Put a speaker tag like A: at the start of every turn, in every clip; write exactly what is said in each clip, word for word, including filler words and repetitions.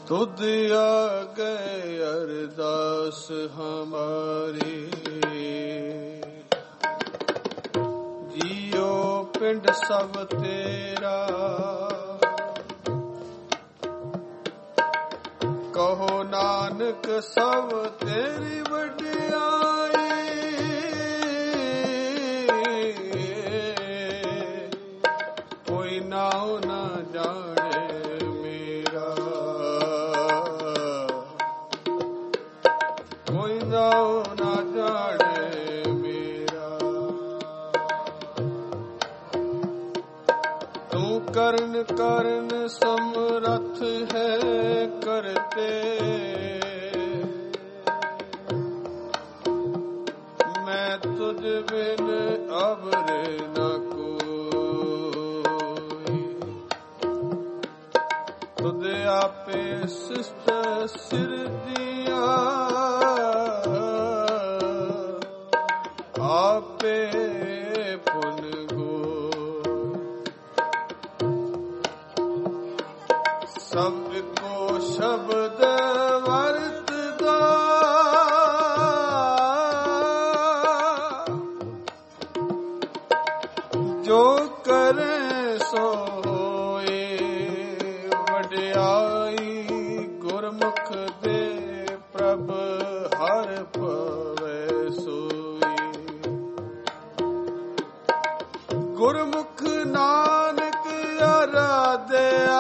A: तुद आगे अरदास हमारी, जियो पिंड सब तेरा, कहो नानक सब तेरी वडियाई, कोई नाउ न जाने मेरा, कोई नाउ न जाने मेरा। तू करन करन समरथ है करते, मैं तुझ बिन अबरे न कोई, तुझ आपे सिस्त सिर दिया, आपे पुन गो, सबको शब्द वरतदा, जो करे सो होए, वडियाई गुरमुख दे प्रभ हर पवै सोई, गुरमुख नानक आराध्या,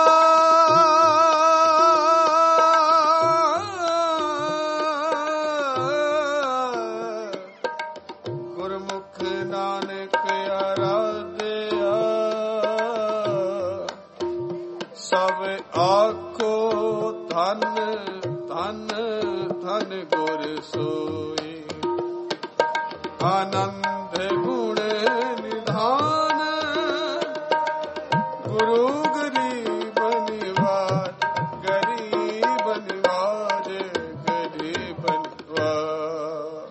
A: गुरमुख नानक आराध्या, सब आखो धन धन धन गुर सोई, आनंद गुण निधान, गुरु गरीब निवार, गरीब निवार, गरीब निवार।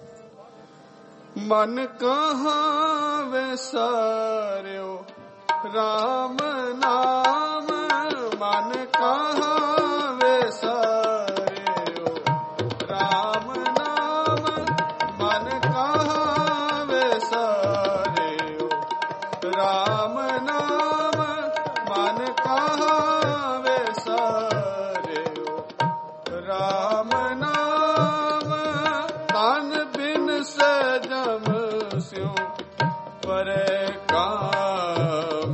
A: मन कहाँ विसार्यो राम नाम, मन कहाँ विसार्यो राम नाम, मन कहाँ विसार्यो राम नाम, मन कहाँ विसार्यो राम नाम। तन बिन सजम स्यों परे काम,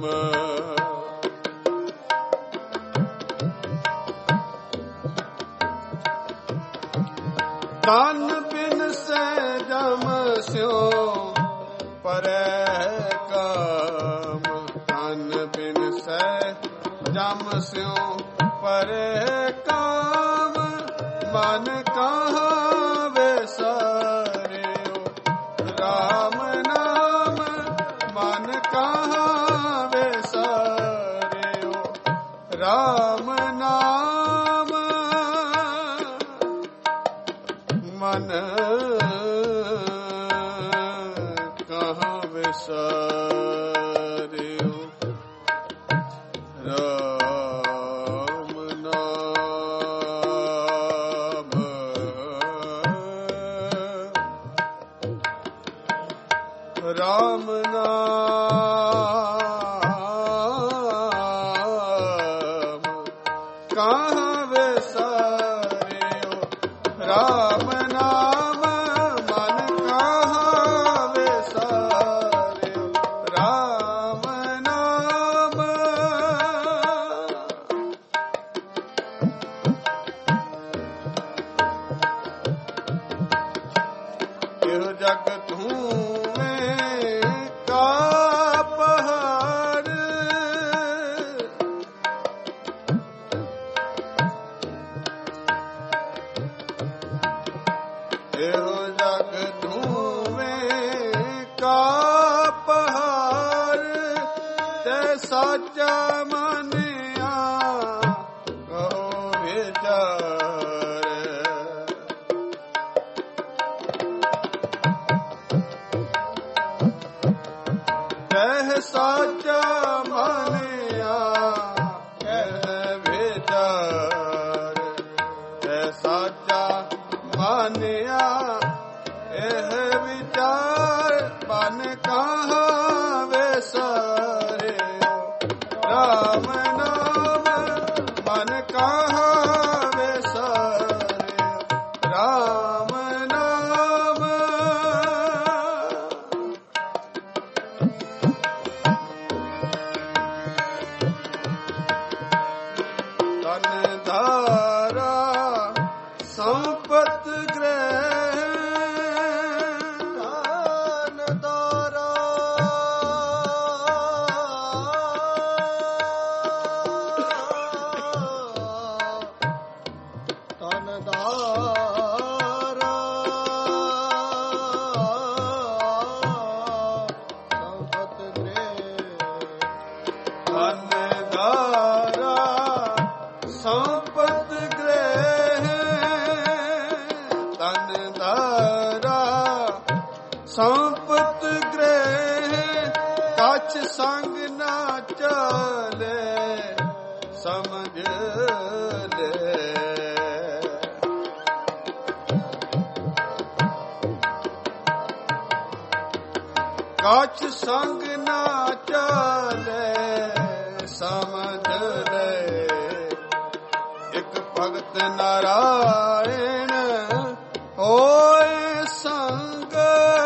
A: तन बिन सजम स्यों परे काम, तन बिन सजम स्यों परे काम, मन कहाँ विसार्यो राम नाम, मन कहाँ विसार्यो राम नाम। मन कहाँ विसार्यो राम नाम, राम नाम कहाँ विसार्यो राम नाम, मन कहाँ विसार्यो राम नाम। यो जग धूमें का पहाड़, यो जग धूमें का पहाड़, ते साचा मानिया कहो विचार, कह साचा मानिया कह विचार, ਮਾਨਿਆ ਇਹ ਵਿਚਾਰ ਬਨ ਕਹਾਂ ਵਿਸਾਰੇ ਰਾਮ ਨਾਮ ਬਨ ਕਹਾਂ ਵਿਸਾਰੇ ਰਾਮ ਨਾਮ ਤਨ ਧਾਰਾ ਸੰਪਤ ਗ੍ਰਹਿ
B: ਤਨ ਧਾਰਾ ਤਨ ਧਾਰਾ ਸੰਪਤ ਗ੍ਰਹਿ
A: ਤਨ ਧਾਰਾ ਸੰਪਤ ਗ੍ਰਹਿ ਤਨ ਧਾਰਾ ਸੰਪਤ ਗ੍ਰਹਿ ਕਛ ਸੰਗ ਨਾ ਚਲੇ ਸਮਝ ਲੈ ਕਛ ਸੰਗ ਨਾ ਚਲੇ ਸਮਝ ਲੈ ਇਕ ਭਗਤ ਨਾਰਾਇਣ ਹੋਏ ਸੰਗ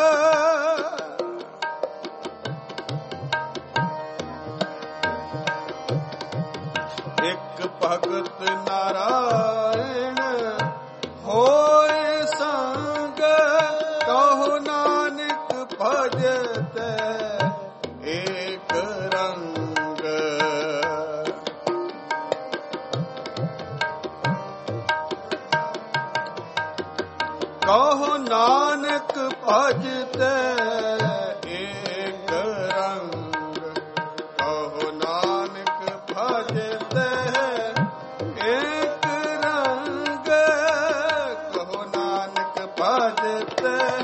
A: ਇਕ ਭਗਤ ਨਾਰਾਇਣ ਹੋਏ ਸੰਗ ਕਹੋ ਨਾਨਕ ਭਜਤ ਏਕ ਰੰਗ ਕਹੋ ਨਾਨਕ ਭਜਤ ਏਕ ਰੰਗ ਕਹੋ ਨਾਨਕ ਭਜਤ ਏਕ ਰੰਗ ਕਹੋ ਨਾਨਕ ਭਜਤ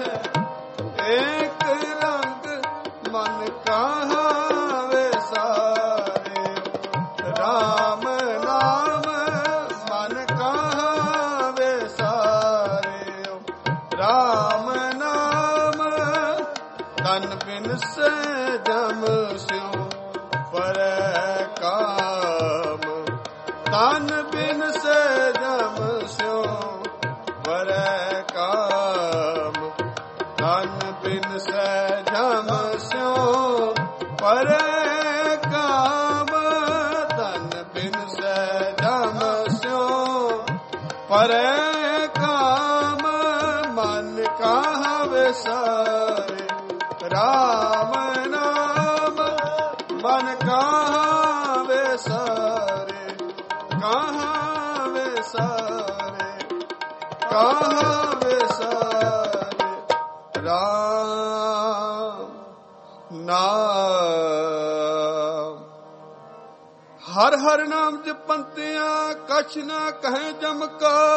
A: ਏਕ ਰੰਗ ਮਨ ਕਹਾਂ ਵਿਸਾਰੇ ਰਾਮ ਨਾਮ ਮਨ ਕਹਾਂ ਵਿਸਾਰੇ ਰਾਮ ਨਾਮ ਤਨ ਬਿਨ ਸੇ ਜਮ ਸਿਉ ਪਰੈ ਕਾਮ ਤਨ ਬਿਨ ਸੇ ਜਮ ਸਿਉ ਪਰੈ ਕਾਮ ਤਨ ਬਿਨ ਸੇ ਜਮ ਸਿਉ ਪਰੈ ਕਾਮ ਤਨ ਬਿਨ ਸੇ ਜਮ ਸਿਉ ਪਰੈ ਕਾਮ ਮਨ ਕਹਾਂ ਵਿਸਾਰੇ ਰਾਮ ਨਾਮ ਮਨ ਕਹਾਂ ਵਿਸਾਰੇ ਕਹਾਂ ਵਿਸਾਰੇ ਕਹਾਂ ਵਿਸਾਰੇ ਰਾਮ ਨਾਮ ਹਰ ਹਰ ਨਾਮ ਜਪੰਤਿਆਂ ਕਛ ਨਾ ਕਹੇ ਜਮਕਾਰ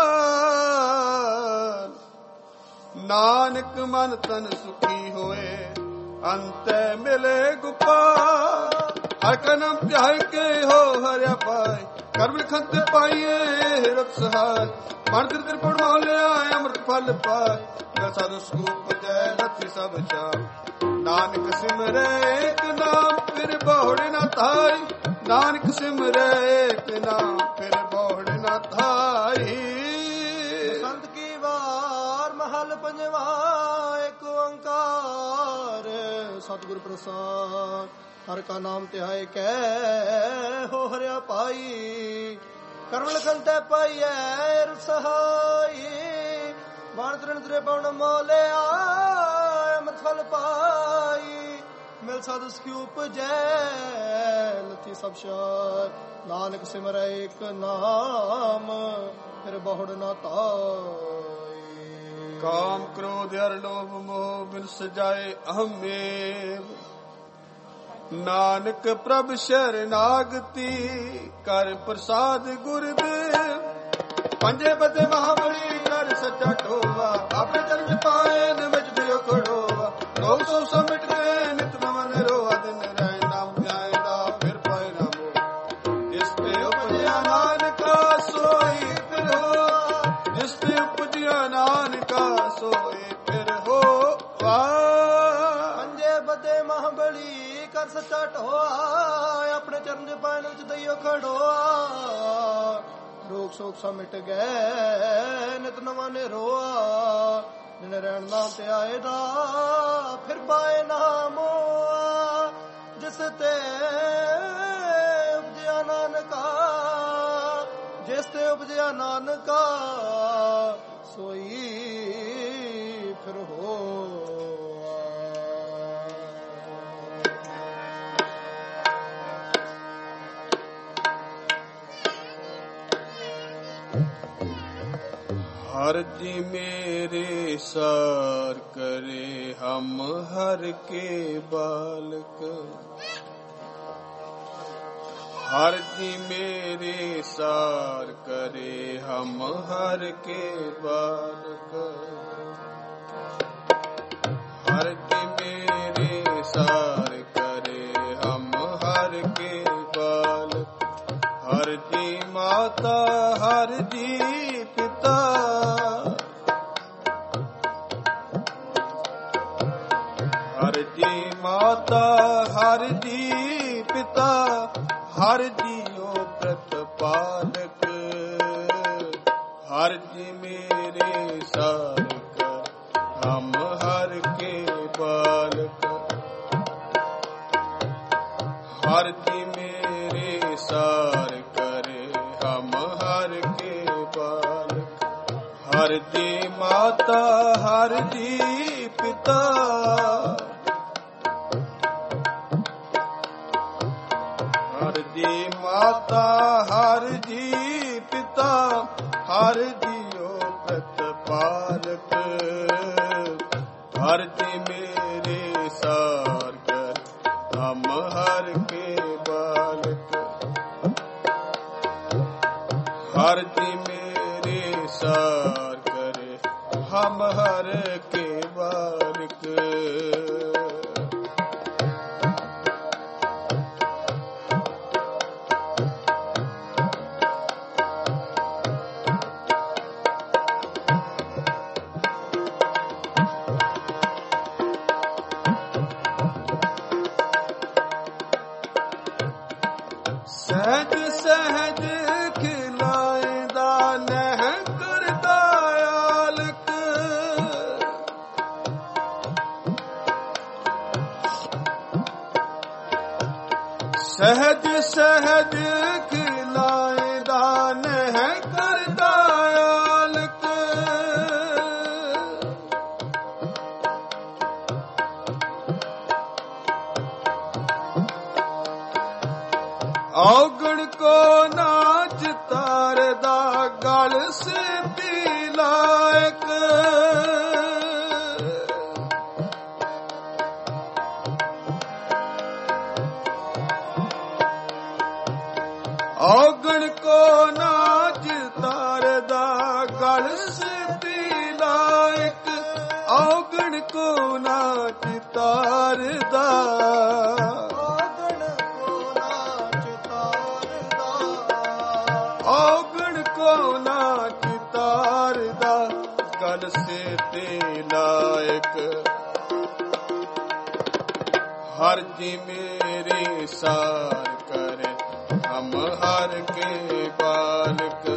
A: ਨਾਨਕ ਮਨ ਤਨ ਸੁਖੀ ਹੋਏ ਅੰਤੈ ਮਿਲੇ ਗੁਪਾਲ ਹਰ ਕਾ ਨਾਮ ਧਿਆਇ ਕੇ ਹੋ ਹਰਿਆ ਪਾਏ ਕਰਮ ਲਿਖਨ ਤੇ ਪਾਈਏ ਹਿਰਤ ਸਹਾਇ ਮਨ ਤਿਰ ਤਿਰ ਪੜ ਮੋਲਿਆ ਅੰਮ੍ਰਿਤ ਫਲ ਪਾਏ ਮੈਂ ਸਾਧੂ ਸਕੂਪ ਜੈ ਨਥੀ ਸਭ ਚਾਹ ਨਾਨਕ ਸਿਮਰੈ ਏਕ ਨਾਮ ਫਿਰ ਬਹੁੜ ਨਾ ਥਾਈ ਨਾਨਕ ਸਿਮਰੈ ਏਕ ਨਾਮ ਫਿਰ ਬਹੁੜ ਨਾ ਥਾਈ
B: ਸੰਤ ਕੀ ਵਾਰ ਮਹਲ ਪੰਜਵਾ ਏਕ ਓੰਕਾਰ ਸਤਿਗੁਰ ਪ੍ਰਸਾਦ ਹਰ ਕਾ ਨਾਮ ਧਿਆਏ ਕੈ ਹੋ ਹਰਿਆ ਪਾਈ ਕਰਮ ਲਖਨ ਤੇ ਪਾਈਐ ਰਸਹਾਈ ਬਾਣ ਤਰਨ ਤਰੇ ਪਵਨ ਮੋਲਿਆ ਅੰਮ੍ਰਿਤ ਫਲ ਪਾਈ ਮਿਲ ਸਾਧੂ ਸਿ ਉਪਜੈ ਲਥੀ ਸਭ ਸ਼ਾਇ ਨਾਨਕ ਸਿਮਰੈ ਏਕ ਨਾਮ ਫਿਰ ਬਹੁੜ ਨਾ ਤਾਈ
A: ਕਾਮ ਕ੍ਰੋਧ ਅਰ ਲੋਭ ਮੋਹ ਬਿਨ ਸਜਾਏ ਅਹਮੇਵ ਨਾਨਕ ਪ੍ਰਭ ਸ਼ਰਨਾਗਤੀ ਕਰ ਪ੍ਰਸਾਦ ਗੁਰਦੇਵ ਪੰਜੇ ਬਦੇ ਮਹਾਬਲੀ ਕਰ ਸੱਚਾ ਢੋਵਾ ਆਪਣੇ ਚਰਨ ਪਾਏ ਨ ਵਿੱਚ ਦਿਓ ਖੜੋਵਾ ਲੋਕ ਸੋ ਸਮਿਟ ਗਏ ਨਿਤ ਨਵਨ ਰੋਆ ਦਿਨ ਰਹਿ ਨਾਮ ਧਿਆਇਦਾ ਫਿਰ ਪਾਏ ਨਾ ਮੋ ਇਸ ਤੇ ਉਪਜਿਆ ਨਾਨਕਾ ਸੋਈ ਫਿਰ ਹੋ ਜਿਸ ਤੇ ਉਪਜਿਆ ਨਾਨਕ
B: ਹਰ ਸੱਚਾ ਢੋਆ, ਆਪਣੇ ਚਰਨ ਦੇ ਪਾਇਨ ਵਿੱਚ ਦਈਓ ਖੜੋਆ। ਰੋਗ ਸੋਗ ਸਭ ਮਿਟ ਗਏ, ਨਿਤ ਨਵਾਂ ਨੇ ਰੋਆ। ਜਿਨ ਰਹਿਣ ਨਾਮ ਤੇ ਆਏ ਦਾ, ਫਿਰ ਪਾਏ ਨਾਮੋ। ਜਿਸ ਤੇ ਉਪਜਿਆ ਨਾਨਕਾ, ਜਿਸ ਤੇ ਉਪਜਿਆ ਨਾਨਕਾ, ਸੋਈ ਫਿਰ ਹੋਆ।
A: हर जी मेरे सार करे, हम हर के बालक। हर जी मेरे सार करे, हम हर के बालक। हर जी मेरे सार करे, हम हर के बालक। हर जी माता, हर जी पिता, हर जी माता, हर जी पिता, हर जियो प्रतिपालक। हर जी मेरे सार कर, हम हर के बालक। हर जी मेरे सार करे, हम हर के बालक। हर जी माता, हर जी पिता, हर जी माता, हर जी पिता, हर जियो प्रतिपालक। हर जी मेरे सार कर, हम हर के बालक। हर जी मेरे सार करे, हम हर के बालक। सहज सहज खिलाएदा, नह करदा आलक। सहज सहज खिलाएदा, नह करदा आलक। औगण को नाच तारदा, गल सिद्धि लायक। औगण को नाच तारदा, गल सिद्धि लायक। औगण को नाच तारदा, औगण को नाच तारदा, गल से ते लायक। हर जी मेरे सार करे, हम हर के बालक।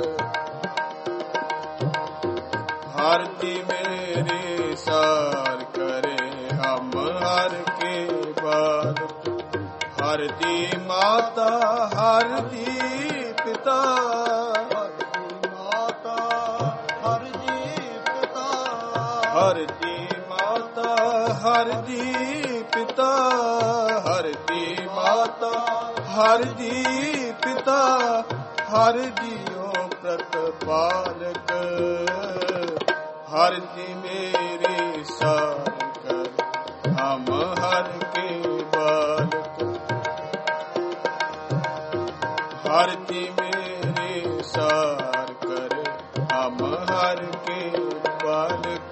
A: हर जी मेरे सार करे, हम हर के बालक। हर जी माता, हर जी पिता, हर जी माता, हर जी पिता, हर जी माता, हर जी पिता, हर जी माता, हर जी पिता, हर जियो प्रतिपालक। हर जी मेरे सार कर, हम हर के बालक। हर जी मेरे सार कर, हम हर के बालक।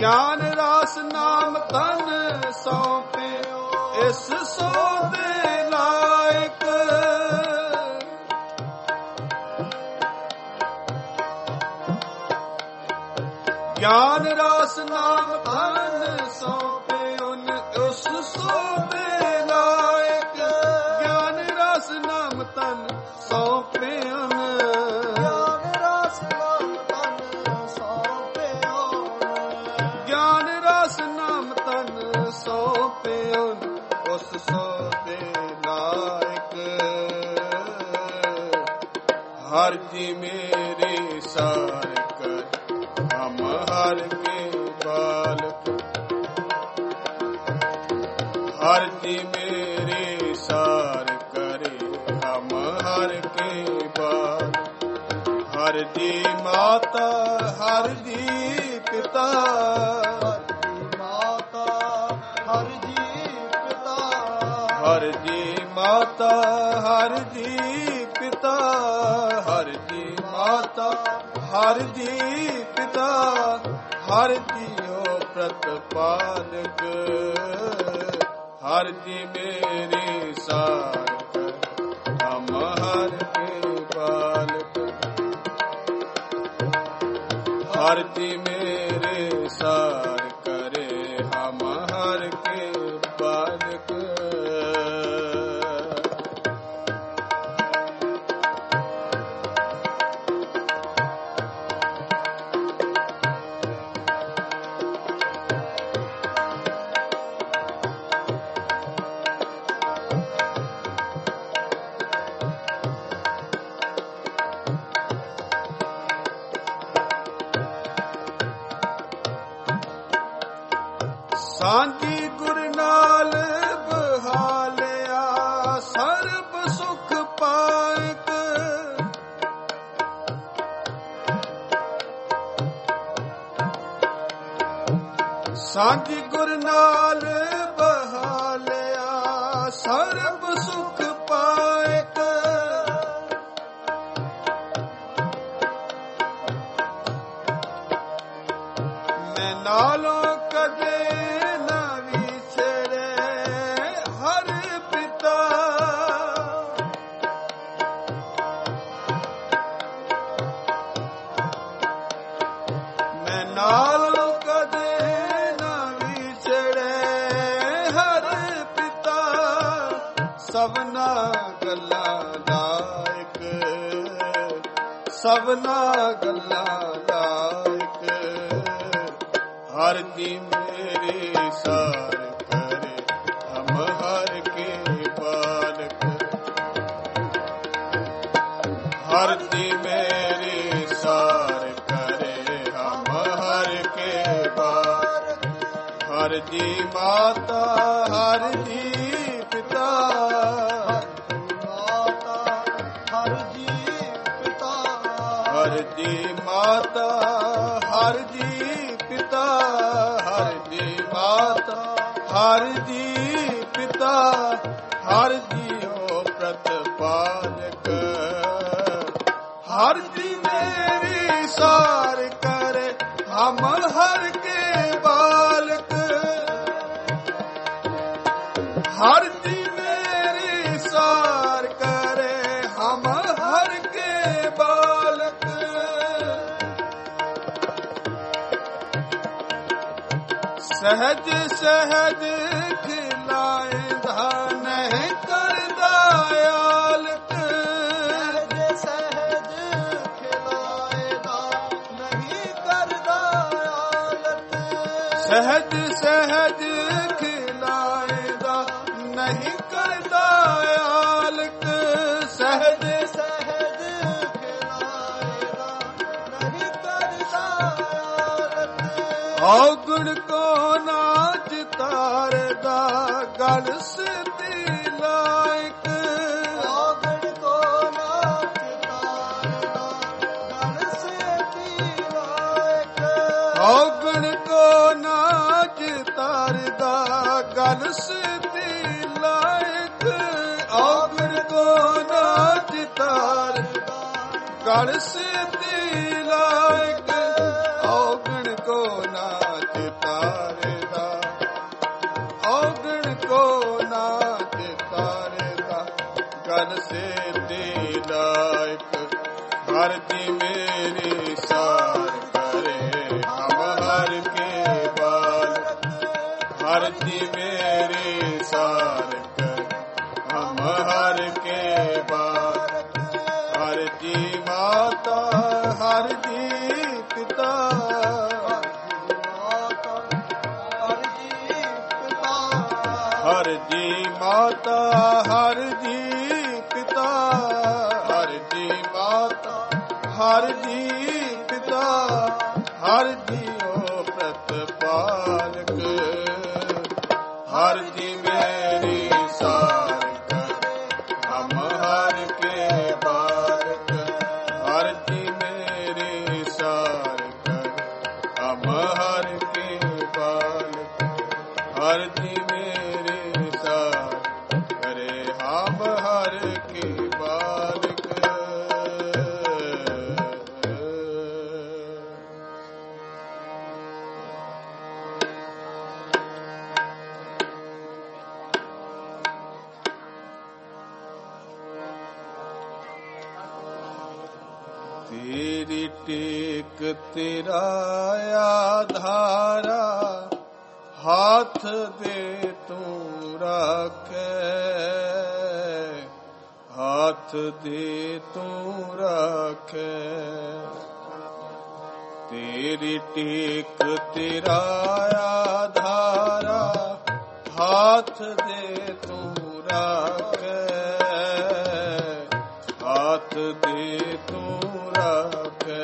A: ਗਿਆਨ ਰਸ ਨਾਮ ਤਨ ਸੌਂਪਿਓ ਇਸ ਸੋਦੇ ਲਾਇਕ। ਗਿਆਨ ਰਸ ਨਾਮ ਤਨ ਸੌਂਪਿਓ ਉਸ ਸੋਦੇ ਲਾਇਕ। ਗਿਆਨ ਰਸ ਨਾਮ ਤਨ ਸੌਂਪਿਓ
B: ਗਿਆਨ ਰਸ ਨਾਮ ਤਨ ਸੌਂਪਿਓ।
A: ਗਿਆਨ ਰਸ ਨਾਮ ਤਨ ਸੌਂਪਿਓ ਉਸ ਸੋਦੇ ਲਾਇਕ। ਹਰ ਜੀ ਮੇਰੇ ਸਾਰ ਕਰ ਹਮ ਹਰ ਕੇ ਬਾਲਕ। ਹਰ ਜੀ ਮੇਰੇ ਸਾਰ ਕਰੇ ਹਮ ਹਰ ਕੇ ਬਾਲਕ। ਹਰ ਜੀ ਮਾਤਾ ਹਰ ਜੀ ਪਿਤਾ।
B: ਹਰ ਜੀ ਮਾਤਾ ਹਰ ਜੀ ਪਿਤਾ।
A: ਹਰ ਜੀ ਮਾਤਾ ਹਰ ਜੀ ਪਿਤਾ। ਹਰ ਜੀ ਮਾਤਾ ਹਰ ਜੀ ਪਿਤਾ। ਹਰ ਜੀਓ ਪ੍ਰਤਪਾਲਕ। ਹਰ ਜੀ ਮੇਰੇ ਸਾਰ ਹਮ ਹਰ ਕੇ ਬਾਲਕ। ਹਰ ਜੀ ਮੇਰੇ ਸਾਰ ਕਰੇ ਹਮ ਹਰ ਕੇ ਬਾਲਕ। ਸਾਂਝੀ ਗੁਰ ਨਾਲ ਬਹਾਲਿਆ ਸਰਬ ਸੁਖ ਪਾਇਕ। ਸਾਂਝੀ ਗੁਰ ਨਾਲ ਬਹਾਲਿਆ ਸਰਬ ਸੁਖ ਪਾਇਕ। ਮੈਂ ਨਾਲੋਂ ਕਦੇ ਨਾਲ ਕਦੇ ਨਾ ਵਿਛੜੇ ਹਰ ਪਿਤਾ। ਸਭਨਾ ਗੱਲਾਂ ਲਾਇਕ। ਸਭਨਾ ਗੱਲਾਂ ਲਾਇਕ। ਹਰ ਜੀ ਮੇਰੇ ਸਾਰ ਕਰੇ ਹਮ ਹਰ ਕੇ ਬਾਲਕ। ਹਰ ਜੀ ਮੇਰੇ ਸਾਰ ਹਰ ਜੀ ਮਾਤਾ ਹਰ ਜੀ ਪਿਤਾ।
B: ਹਰ ਜੀ ਪਿਤਾ।
A: ਹਰ ਜੀ ਮਾਤਾ ਹਰ ਜੀ ਪਿਤਾ। ਹਰ ਜੀ ਮਾਤਾ ਹਰ ਜੀ ਪਿਤਾ। ਹਰ ਜੀਓ ਪ੍ਰਤਪਾਲਕ। ਹਰ ਜੀ ਮੇਰੀ ਸਾਰ ਕਰੇ ਹਮ ਹਰ ਕੇ ਬਾਲਕ। ਹਰ ਜੀ ਮੇਰੀ ਸਾਰ ਕਰੇ ਹਮ ਹਰ ਕੇ ਬਾਲਕ। ਸਹਿਜ ਸਹਿਜ ਖਿਲਾਇਦਾ ਨਹੀਂ ਕਰਦਾ ਆਲਕ।
B: ਸਹਿਜ ਖਿਲਾਇਦਾ ਨਹੀਂ ਕਰਦਾ ਆਲਕ।
A: ਸਹਿਜ ਸਹਿਜ ਖਿਲਾਇਦਾ ਨਹੀਂ ਕਰਦਾ ਆਲਕ। ਸਹਿਜ
B: ਸਹਿਜ ਖਿਲਾਇਦਾ ਨਹੀਂ ਕਰਦਾ ਆਲਕ।
A: ਔਗਣ ਕੋ ਨਾਚ ਤਾਰਦਾ ਗਲ ਸਿੱਧੀ ਲਾਇਕ।
B: ਔਗਣ ਕੋ ਨਾਚ ਤਾਰਦਾ ਗਲ ਸਿੱਧੀ ਲਾਇਕ।
A: ਔਗਣ ਕੋ ਨਾਚ ਤਾਰਦਾ ਗਲ ਸਿੱਧੀ ਲਾਇਕ। ਔਗਣ ਕੋ ਨਾਚ ਤਾਰਦਾ ਗਲ ਸਿੱਧੀ ਲਾਇਕ। ਔਗਣ ਕੋ ਨਾਚ रेता औगण को ना चेता रेता गन से लायक हर जी मेरी सार करे हम हर के बाल हर जी मेरी सार कर हम हर के बाल हर जी माता हर जी पिता हर जी माता हर जी पिता हर जी माता हर जी पिता हर जी ओ प्रतिपालक हर जी मेरी सार कर हम हर के बालक हर जी मेरी सार कर हम हर के बालक हर जी मेरी सार करे हम हर के बालक। तेरी टेक तेरा आधारा हाथ दे तू राखे हाथ दे तू राखे तेरी टेक तेरा आधारा हाथ दे तू राखे हाथ दे तू राखे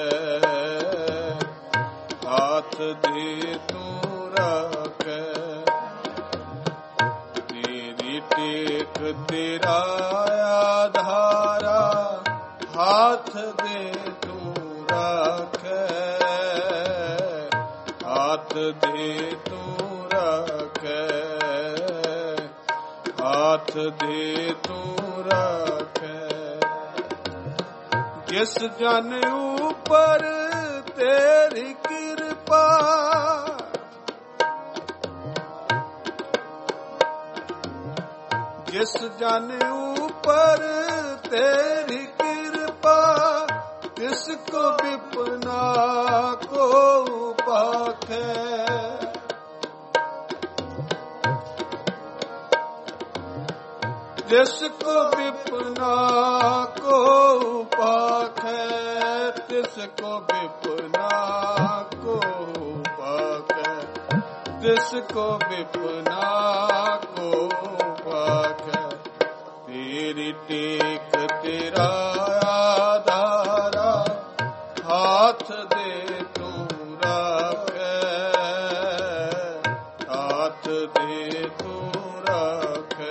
A: हाथ दे तू राखे तेरी टेक तेरा आधारा हाथ दे तू राखे हाथ दे तू राखे हाथ दे तू राखे जिस जन ऊपर तेरी कृपा जिस जन ऊपर तेरी कृपा तिसको विपना को पाखे जिसको विपना को पाखे तिसको विपना को पाखे तिसको विपना को पाखे तेरी टेक तेरा आधारा हाथ दे तू राखे हाथ दे तू राखे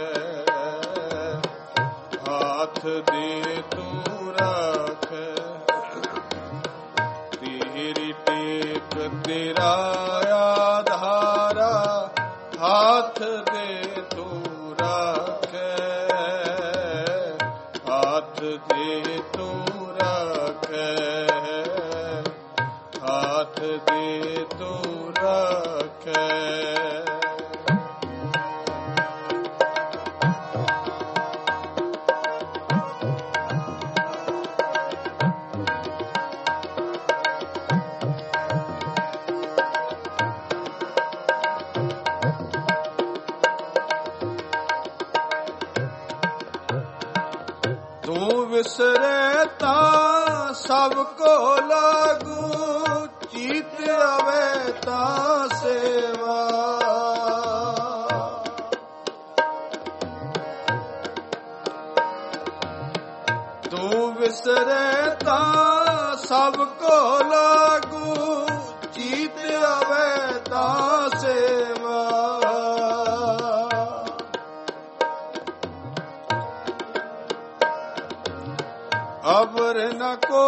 A: हाथ दे तू राखे तेरी टेक तेरा आधारा हाथ दे तू राखे हाथ दे तू राखे हाथ दे तू राखे विसरे ता सबको लागू चीत आवे ता सेवा तू विसरे ता सबको लागू चीत आवे ता सेवा अबर न को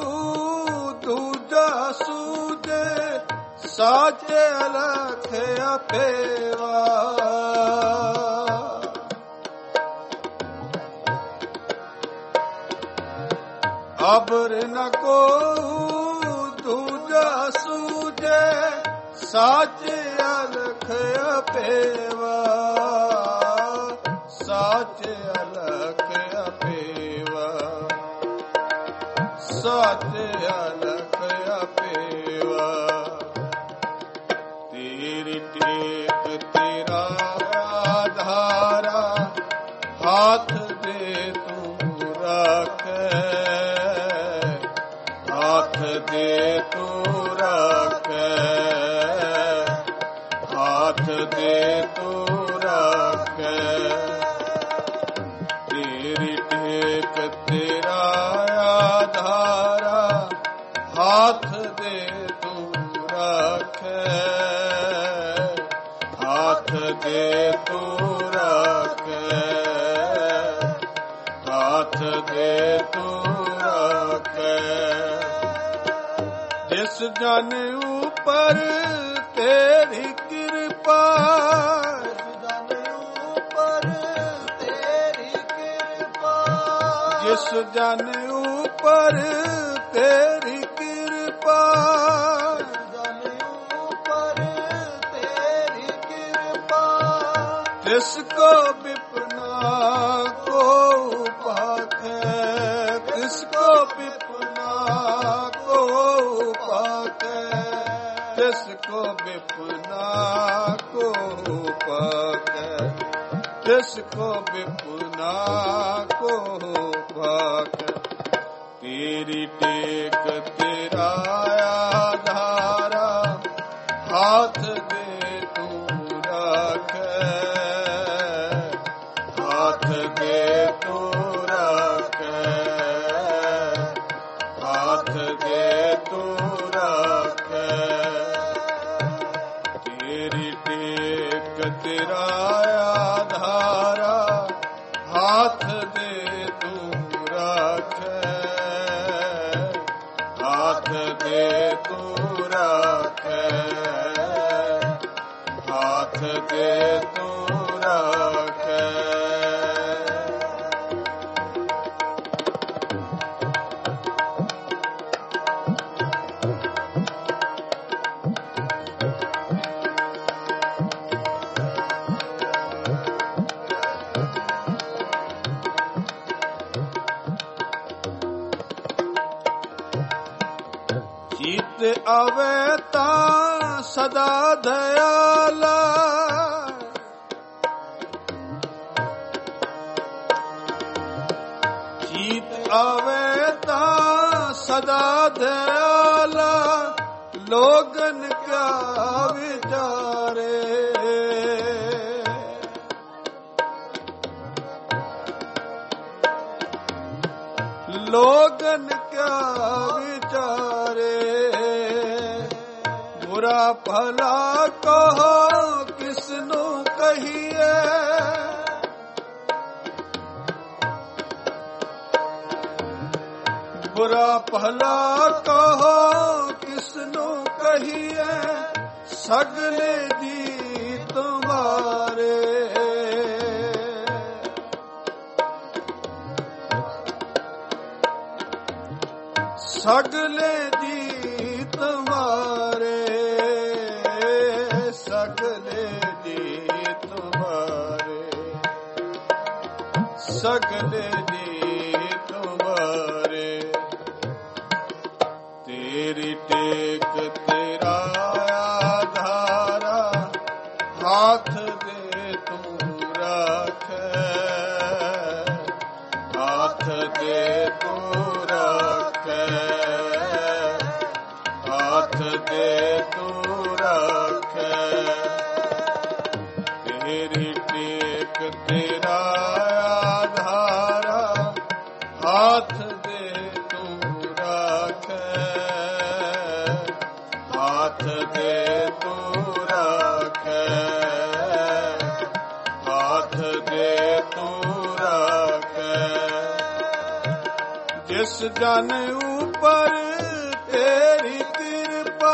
A: दूजा सूझे साचे अलख अपेवा अबर न को दूजा सूझे साचे ਅਲਖ ਅਪੇਵਾ, ਸਾਚੇ ਅਲਖ ਅਪੇਵਾ, ਸਾਚੇ ਅਲਖ ਅਪੇਵਾ। ਤੇਰੀ ਟੇਕ ਤੇਰਾ ਆਧਾਰਾ, ਹਾਥ ਦੇ ਤੂੰ ਰੱਖੈ, ਹਾਥ ਦੇ ਤੂੰ ਰੱਖੈ, ਹਾਥ ਦੇ ਤੂੰ ਰੱਖੈ। ਤੇਰੀ ਟੇਕ ਤੇਰਾ ਆਧਾਰਾ, ਹਾਥ ਦੇ ਤੂੰ ਰੱਖੈ, ਹਾਥ ਦੇ ਤੂੰ ਰੱਖੈ, ਹਾਥ ਦੇ ਤੂੰ ਰੱਖੈ। ਜਿਸ ਜਨ ਉਪਰ ਤੇਰੀ ਕਿਰਪਾ, ਜਿਸ ਜਨ ਉਪਰ ਤੇਰੀ ਕਿਰਪਾ, ਤਿਸ ਕੋ ਬਿਪਨਾ ਕੋ ਪਾਖੈ, ਤਿਸ ਕੋ ਬਿਪਨਾ ਕੋ ਪਾਖੈ, ਤਿਸ ਕੋ ਬਿਪਨਾ ਕੋ ਪਾਖੈ, ਤਿਸ ਕੋ ਬਿਪਨਾ ਕੋ ਪਾਖੈ। ਤੇਰੀ ਟੇਕ ਤੇਰਾ ਆਧਾਰਾ, ਹਾਥ ਦੇ ਤੂੰ ਰੱਖੈ, ਹਾਥ ਦੇ ਤੂੰ ਰੱਖੈ, ਹਾਥ ਦੇ ਤੂੰ ਰੱਖੈ। ਤੇਰੀ ਟੇਕ ਤੇਰਾ ਆਧਾਰਾ, ਹਾਥ ਦੇ ਤੂੰ ਰੱਖੈ, ਹਾਥ ਦੇ ਤੂੰ ਰੱਖੈ, ਹਾਥ ਦੇ ਤੂੰ ਰੱਖੈ। ਚਿਤ ਆਵੇ ਤਾਂ ਸਦਾ ਦਇਆਲਾ, ਚਿਤ ਆਵੇ ਤਾਂ ਸਦਾ ਦਇਆਲਾ, ਲੋਗਨ ਕਿਆ ਵਿਚਾਰੇ, ਲੋਗਨ ਕਿਆ ਵਿਚਾਰੇ। ਬੁਰਾ ਭਲਾ ਕਹੋ ਕਿਸ ਨੂੰ ਕਹੀਏ, ਬੁਰਾ ਭਲਾ ਕਹੋ ਕਿਸ ਨੂੰ ਕਹੀਏ, ਸਗਲੇ ਜੀ ਤੁਮਾਰੇ। ਸਗਲੇ ਜੀ ਤੁਮਾਰੇ, ਸਗਲੇ ਜੀ ਤੁਮਾਰੇ, ਸਗਲੇ ਜੀ ਤੁਮਾਰੇ। ਤੇਰੀ ਟੇਕ ਤੇਰਾ ਆਧਾਰਾ, ਹਾਥ ਦੇ ਤੂੰ ਰੱਖੈ, ਹਾਥ ਦੇ ਤੂੰ ਰੱਖੈ, ਹਾਥ ਦੇ ਤੂੰ ਰੱਖੈ। ਤੇਰੀ ਟੇਕ ਤੇਰਾ ਆਧਾਰਾ, ਹਾਥ ਦੇ ਤੂੰ ਰੱਖੈ, ਹਾਥ ਦੇ ਤੂੰ ਰੱਖੈ, ਹਾਥ ਦੇ ਤੂੰ ਰੱਖੈ। ਜਿਸ ਜਨ ਉਪਰ ਤੇਰੀ ਕਿਰਪਾ,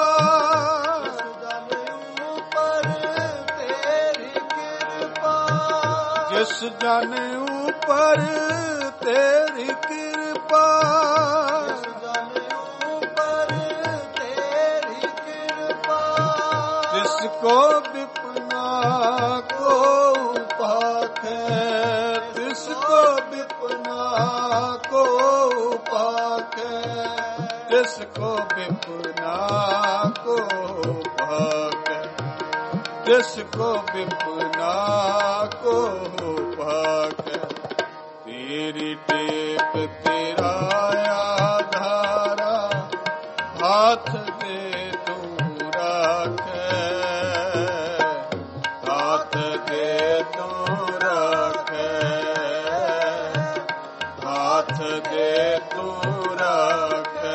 A: ਜਿਸ ਜਨ ਉਪਰ ਤੇਰੀ ਕਿਰਪਾ, तिसको विपना को पाखे, तिसको विपना को पाखे, तिसको विपना को पाखे, तिसको विपना को पाखे। तेरी टेक तेरा आधारा, हाथ दे तू राखे, हाथ दे तू राखे, हाथ दे तू राखे।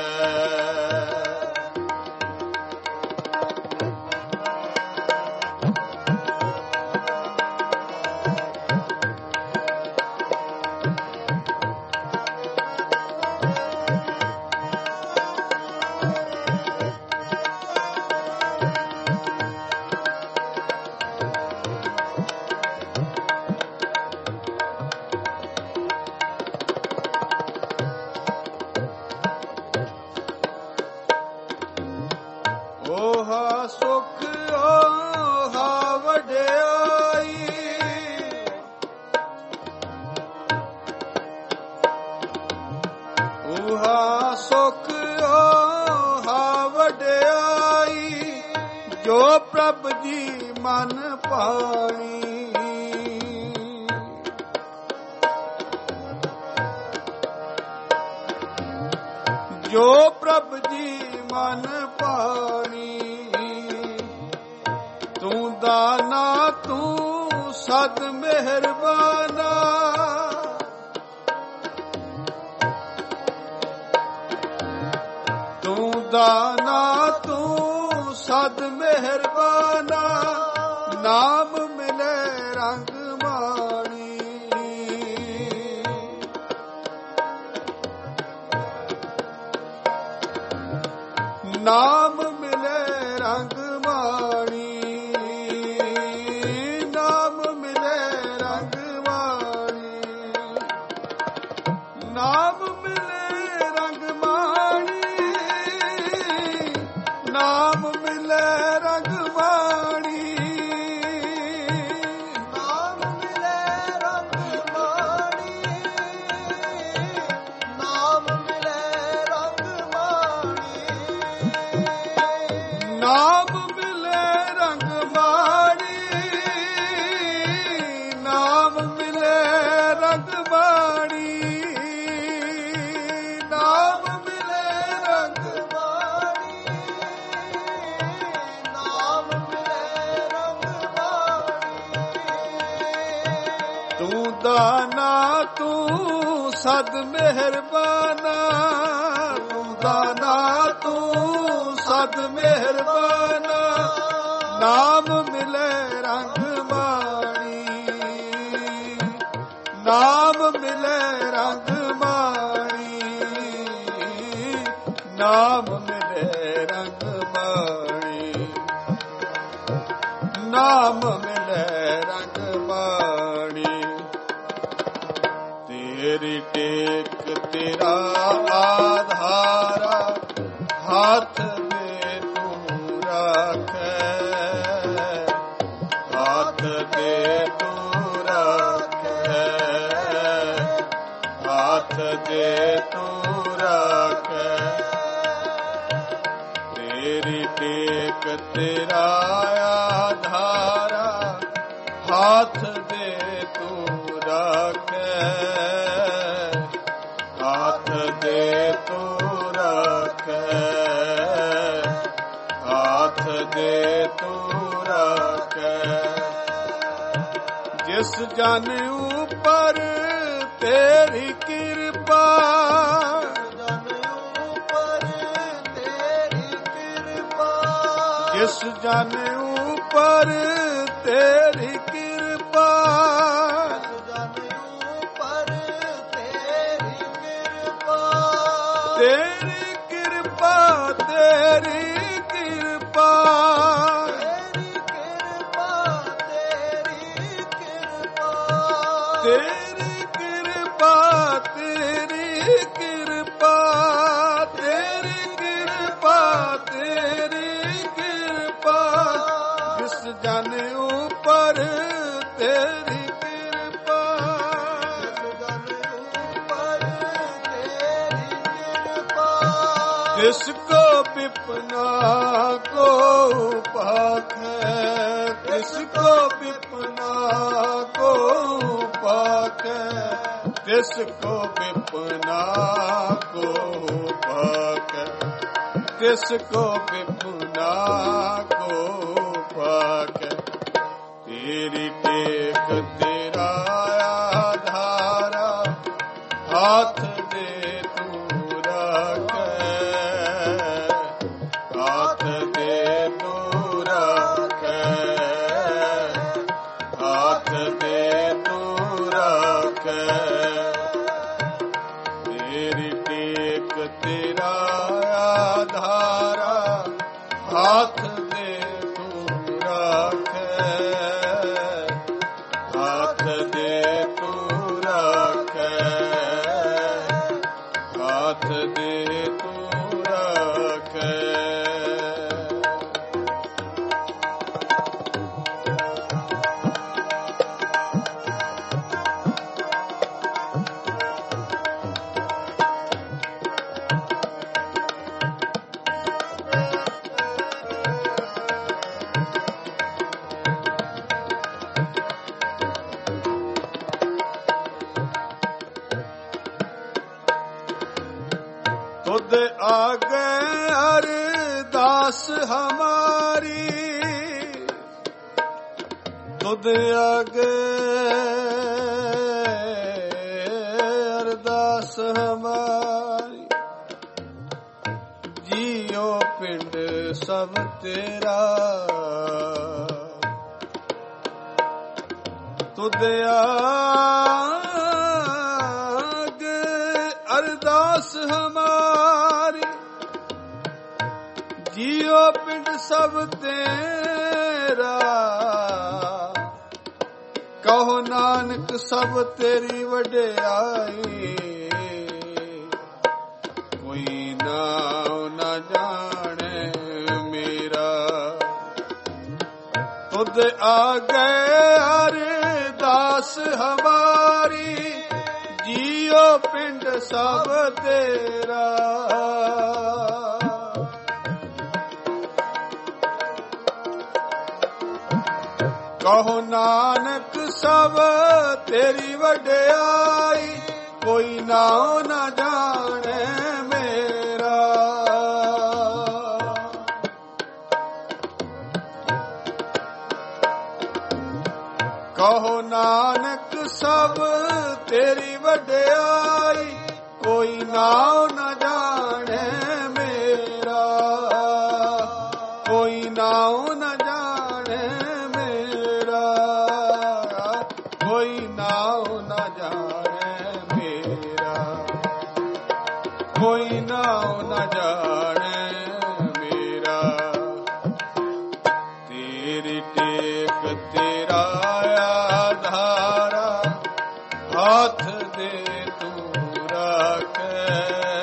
A: ओहा सुख ओहा वड्याई, ओहा सुख ओहा वड्याई, जो प्रभ जी मन पानी। जो प्रभ जी मन पानी, तू दाना तू सद मेहरबाना, तू दाना तू सद मेहरबाना, नाम मिले रंग माणी। नाम मिले रंग माणी, नाम मिले रंग माणी, नाम मिले रंग माणी, नाम मिले रंग माणी, नाम मिले रंग माणी, नाम मिले रंग माणी, नाम मिले रंग माणी, नाम मिले रंग माणी, नाम मिले रंग माणी, नाम मिले रंग माणी। तू दाना तू सद मेहरबाना, तू दाना तू सद मेहरबाना, नाम मिले रंग माणी, नाम मिले रंग माणी, नाम मिले रंग माणी, नाम मिले रंग माणी। तेरी टेक तेरा आधारा, हाथ दे तू राखे, हाथ दे तू राखे, हाथ दे तू राखे। तेरी टेक तेरा आधारा, हाथ दे तू राखे, हाथ दे तू राखे, हाथ दे तू राखे। जिस जन ऊपर तेरी कृपा, जिस जन ऊपर तेरी कृपा, तेरी कृपा, तेरी कृपा, तेरी कृपा, तेरी कृपा, तेरी कृपा, तेरी कृपा, ਜਨ ਉਪਰ ਤੇਰੀ ਕਿਰਪਾ, ਜਿਸ ਕੋ ਵਿਪਨਾ ਕੋ ਪਾਖੈ, ਜਿਸ ਕੋ ਵਿਪਨਾ ਕੋ ਪਾਖੈ, ਜਿਸ ਕੋ ਵਿਪਨਾ ਕੋ ਪਾਖੈ, ਜਿਸ ਕੋ ਵਿਪਨਾ ਕੋ ਪਾਖੈ। ਤੇਰੀ ਟੇਕ ਤੇਰਾ ਆਧਾਰਾ, ਹਾਥ ਦੇ ਤੂੰ ਰੱਖੈ, ਹਾਥ ਦੇ ਤੂੰ ਰੱਖੈ, ਹਾਥ ਦੇ ਤੂੰ ਰੱਖੈ। ਤੇਰੀ ਟੇਕ ਤੇਰਾ ਆਧਾਰਾ, ਹਾਥ ਦੇ ਤੂੰ ਰੱਖੈ, ਹਾਥ ਦੇ ਤੂੰ ਰੱਖੈ, ਹਾਥ ਦੇ ਤੂੰ ਰੱਖੈ। ਤੁਧ ਆਗੇ ਅਰਦਾਸ ਹਮਾਰੀ, ਤੁਧ ਆਗੇ ਅਰਦਾਸ ਹਮਾਰੀ। ਜੀਓ ਪਿੰਡ ਸਭ ਤੇਰਾ, ਤੁਧ ਆਗੇ ਅਰਦਾਸ ਹਮਾਰੀ। ਜੀਓ ਪਿੰਡ ਸਭ ਤੇਰਾ, ਕਹੋ ਨਾਨਕ ਸਭ ਤੇਰੀ ਵਡਿਆਈ। ਕੋਈ ਨਾਉ ਨਾ ਜਾਣੇ ਮੇਰਾ, ਤੁਧ ਆਗੇ ਅਰਦਾਸ ਹਮਾਰੀ। ਜੀਓ ਪਿੰਡ ਸਭ ਤੇਰਾ, ਕਹੋ ਨਾਨਕ ਸਭ ਤੇਰੀ ਵਡਿਆਈ। ਕੋਈ ਨਾਉ ਨਾ ਜਾਣੇ ਮੇਰਾ, ਕਹੋ ਨਾਨਕ ਸਭ ਤੇਰੀ ਵਡਿਆਈ। ਕੋਈ ਨਾਉ ਨਾ ਜਾਣੇ ਮੇਰਾ, ਕੋਈ ਨਾਉ ਨਾ ਜਾਣੇ ਮੇਰਾ, ਕੋਈ ਨਾਉ ਨਾ ਜਾਣੇ ਮੇਰਾ, ਕੋਈ ਨਾਉ ਨਾ ਜਾਣੇ ਮੇਰਾ। ਤੇਰੀ ਟੇਕ ਤੇਰਾ ਆਧਾਰਾ, ਹਾਥ ਦੇ ਤੂੰ ਰੱਖੈ,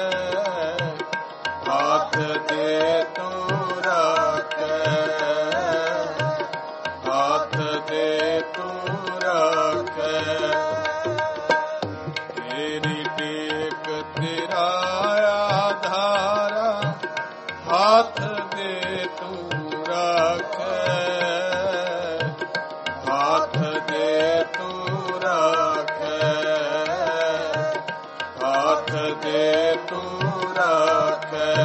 A: ਹਾਥ ਦੇ ਤੂੰ ਰੱਖੈ, ਹਾਥ ਦੇ ਤੂੰ ਰੱਖੈ। ਤੇਰੀ ਟੇਕ ਤੇਰਾ ਆਧਾਰਾ, ਹਾਥ ਦੇ ਤੂੰ ਰੱਖੈ, ਹਾਥ ਦੇ ਤੂੰ ਰੱਖੈ, ਹਾਥ ਦੇ ਤੂੰ ਰੱਖੈ।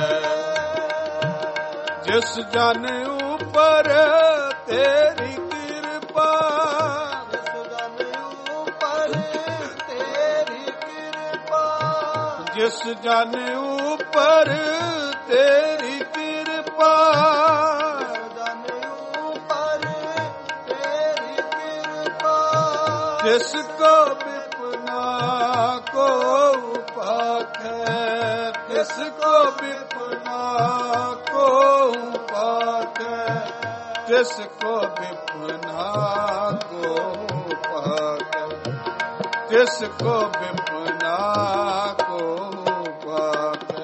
A: ਜਿਸ ਜਨ ਉਪਰ ਤੇਰੀ ਕਿਰਪਾ, ਜਿਸ ਜਨ ਉਪਰ ਤੇਰੀ ਕਿਰਪਾ, ਜਿਸ ਜਨ ਉਪਰ ਤੇਰੀ ਕਿਰਪਾ, ਜਨ ਉਪਰ ਤੇਰੀ ਕਿਰਪਾ। ਜਿਸ ਕੋ ਵਿਪਨਾ ਕੋ ਪਾਖੈ, ਤਿਸ ਕੋ ਵਿਪਨਾ ਕੋ ਪਾਖੈ, ਤਿਸ ਕੋ ਵਿਪਨਾ ਕੋ ਪਾਖੈ, ਤਿਸ ਕੋ ਵਿਪਨਾ ਕੋ ਪਾਖੈ।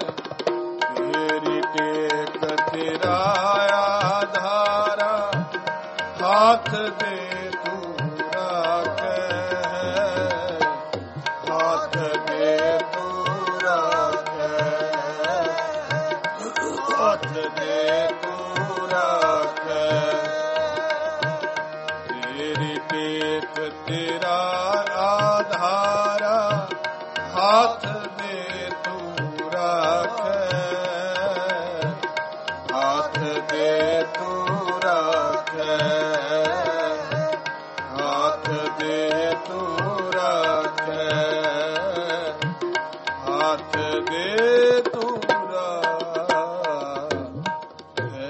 A: ਤੇਰੀ ਟੇਕ ਤੇਰਾ ਆਧਾਰਾ, हाथ दे तू राखे, हाथ दे तू राखे, हाथ दे तू राखे। तेरी टेक तेरा आधारा, हाथ दे तू राखे, हाथ दे तू राखे, हाथ दे तू राखे, हाथ दे तू राखे।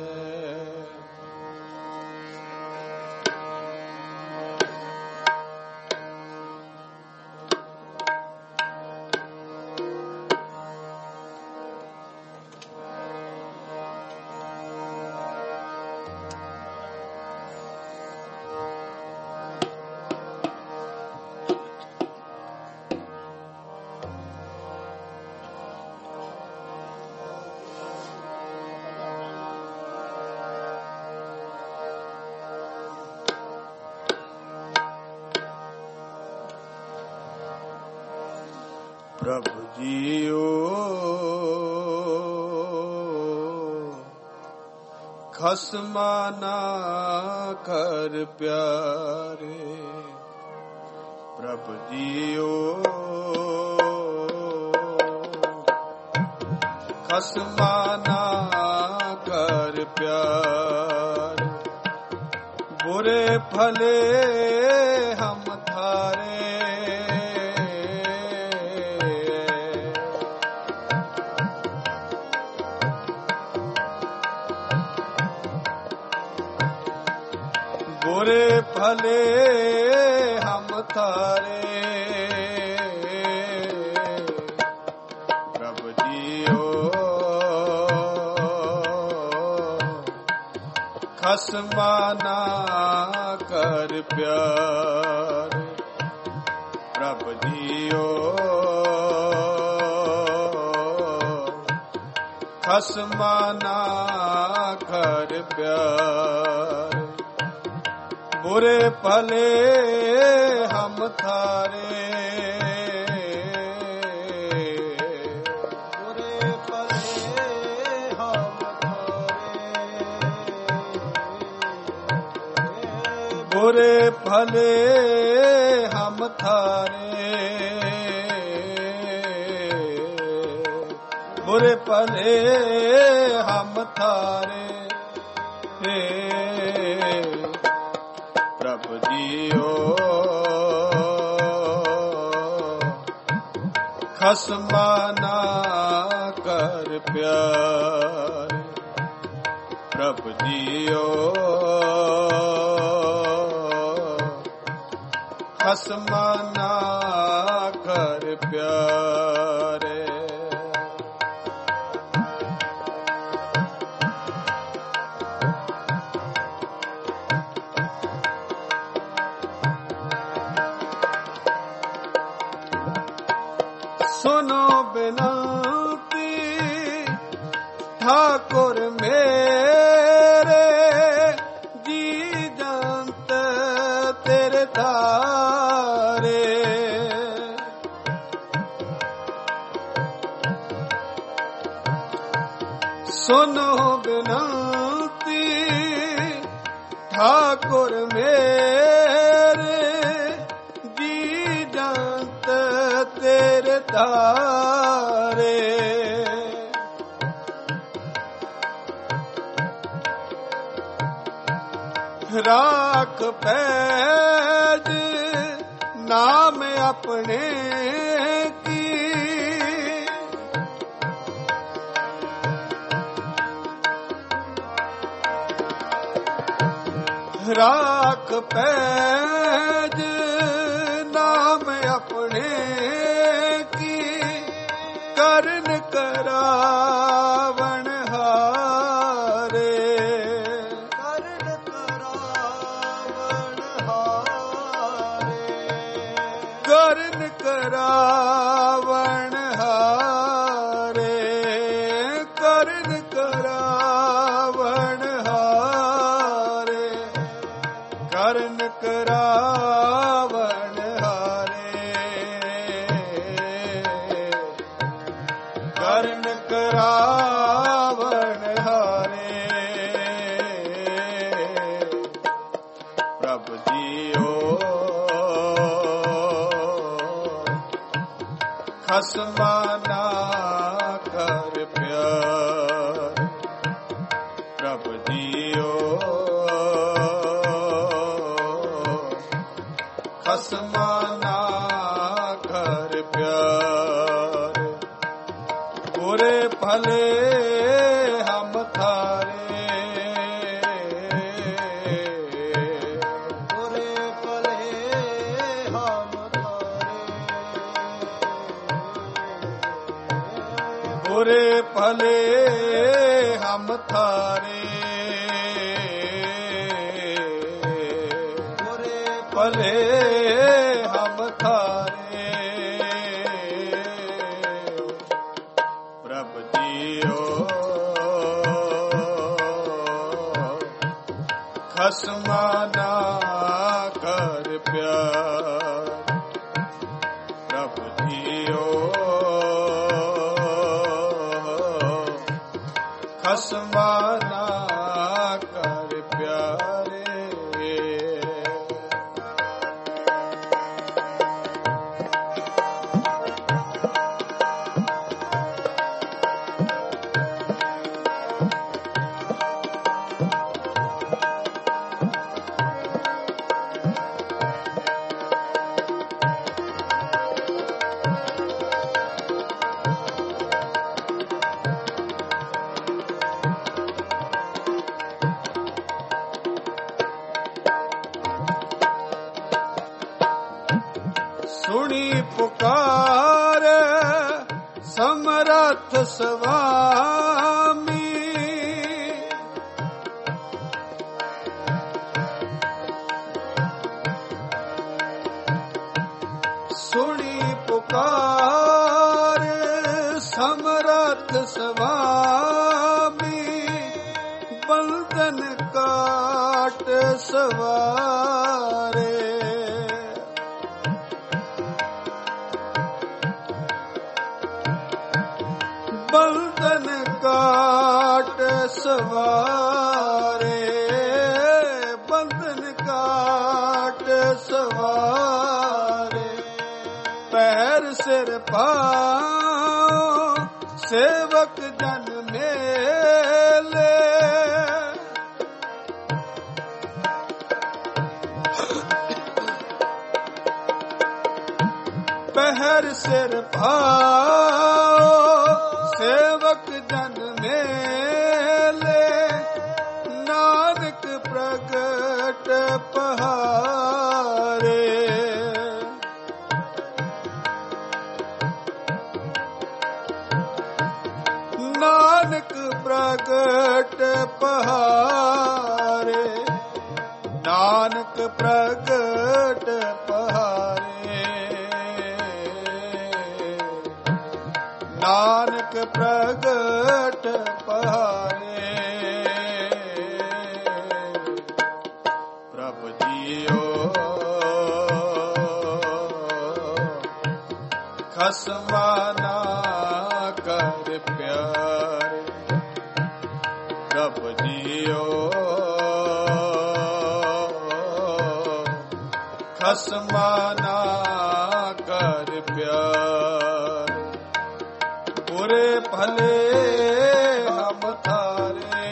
A: प्रभु जीओ खसमा ना कर प्यारे, प्रभु जीओ खसमा ना कर प्यारे। बुरे भले हम थारे, बुरे भले हम थारे। प्रभु जीओ खसमा ना कर प्यार, प्रभु जीओ खसमा ना कर प्यार। बुरे भले हम थारे,
B: बुरे भले हम थारे,
A: बुरे भले हम थारे, बुरे भले हम थारे। प्रभु जीओ खसमा ना कर प्यार, प्रभु जीओ खसमा ना कर प्यारे। सुनो बिनती ठाकुर मेरे, जी जानत तेरे तारे। सुनो बिनती ठाकुर मेरे, जी जानत तेरे तारे। राख पैज नाम अपने की, राख पैज नाम अपने की, करन करावण हारे।
B: करन करावण हारे,
A: करन करावण हारे, करन करावण हारे। ਕਰਨ ਕਰਾਵਣ ਹਾਰੇ, ਕਰਨ ਕਰਾਵਣ ਹਾਰੇ। ਪ੍ਰਭ ਜੀਓ ਖਸਮਾ ਨਾ ਕਰ ਪਿਆਰ, ਪ੍ਰਭ ਜੀਓ ਖਸਮਾ ਨਾ ਕਰ ਪਿਆਰ। ਬੁਰੇ ਭਲੇ ਹਮ ਥਾਰੇ,
B: ਬੁਰੇ ਭਲੇ ਹਮ ਥਾਰੇ,
A: ਬੁਰੇ ਭਲੇ ਹਮ ਥਾਰੇ,
B: ਬੁਰੇ
A: ਭਲੇ ਹਮ ਥਾਰੇ। ਪ੍ਰਭ ਜੀਓ ਖਸਮਾ ਨਾ ਕਰ ਪਿਆਰ, ਪ੍ਰਭ ਜੀਓ ਖਸਮਾ ਨਾ ਕਰ ਪਿਆਰੇ। ਸੁਣੀ ਪੁਕਾਰ ਸਮਰੱਥ ਸੁਆਮੀ, ਸੁਣੀ ਪੁਕਾਰ ਸਮਰੱਥ ਸੁਆਮੀ, ਬੰਧਨ ਕਾਟ ਸਵਾਰੇ। ਬੰਧਨ ਕਾਟ ਸਵਾਰੇ, ਬੰਧਨ ਕਾਟ ਸਵਾਰੇ। ਪੈਰ ਸਿਰ ਪਾਉ ਸੇਵਕ ਜਨ ਮੇਲੇ, ਪਹਿਰ ਸਿਰ ਪਾਉ ਸੇਵਕ ਜਨ ਮੇਲੇ, ਨਾਨਕ ਪ੍ਰਗਟ ਪਹਾਰੇ। ਨਾਨਕ ਪ੍ਰਗਟ ਪਹਾਰੇ, ਨਾਨਕ ਪ੍ਰਗਟ ਪਹਾਰੇ, ਨਾਨਕ ਪ੍ਰਗਟ ਪਹਾਰੇ। ਪ੍ਰਭ ਜੀਓ ਖਸਮਾ ਨਾ ਕਰ ਪਿਆਰ, ਪ੍ਰਭ ਜੀਓ ਖਸਮਾ ਨਾ ਕਰ ਪਿਆਰ। ਬੁਰੇ ਭਲੇ ਹਮ ਥਾਰੇ,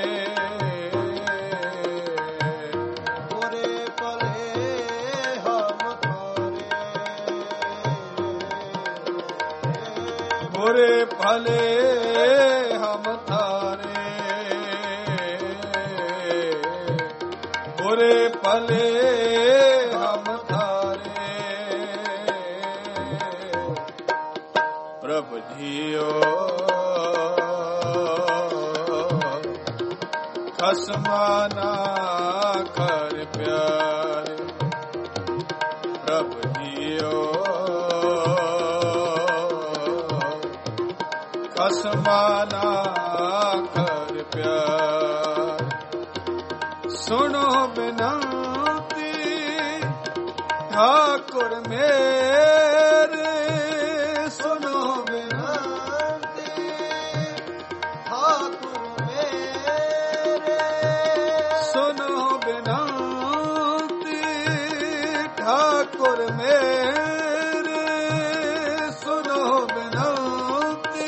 B: ਬੁਰੇ ਭਲੇ ਹਮ ਥਾਰੇ,
A: ਬੁਰੇ ਭਲੇ ਹਮ ਥਾਰੇ, ਬੁਰੇ ਭਲੇ ਹਮ ਥਾਰੇ। ਪ੍ਰਭ ਜੀਓ ਖਸਮਾ ਨਾ ਕਰ ਪਿਆਰ, ਪ੍ਰਭ ਜੀਓ ਖਸਮਾ ਨਾ ਕਰ ਪਿਆਰ। ਸੁਣੋ ਬਿਨਤੀ ਠਾਕੁਰ ਮੇਰੇ ਸੁਨੋ
B: ਬੇਨਤੀ ਠਾਕੁਰ ਮੇਰੇ
A: ਸੁਨੋ ਬੇਨਤੀ ਠਾਕੁਰ ਮੇਰੇ ਸੁਨੋ ਬੇਨਤੀ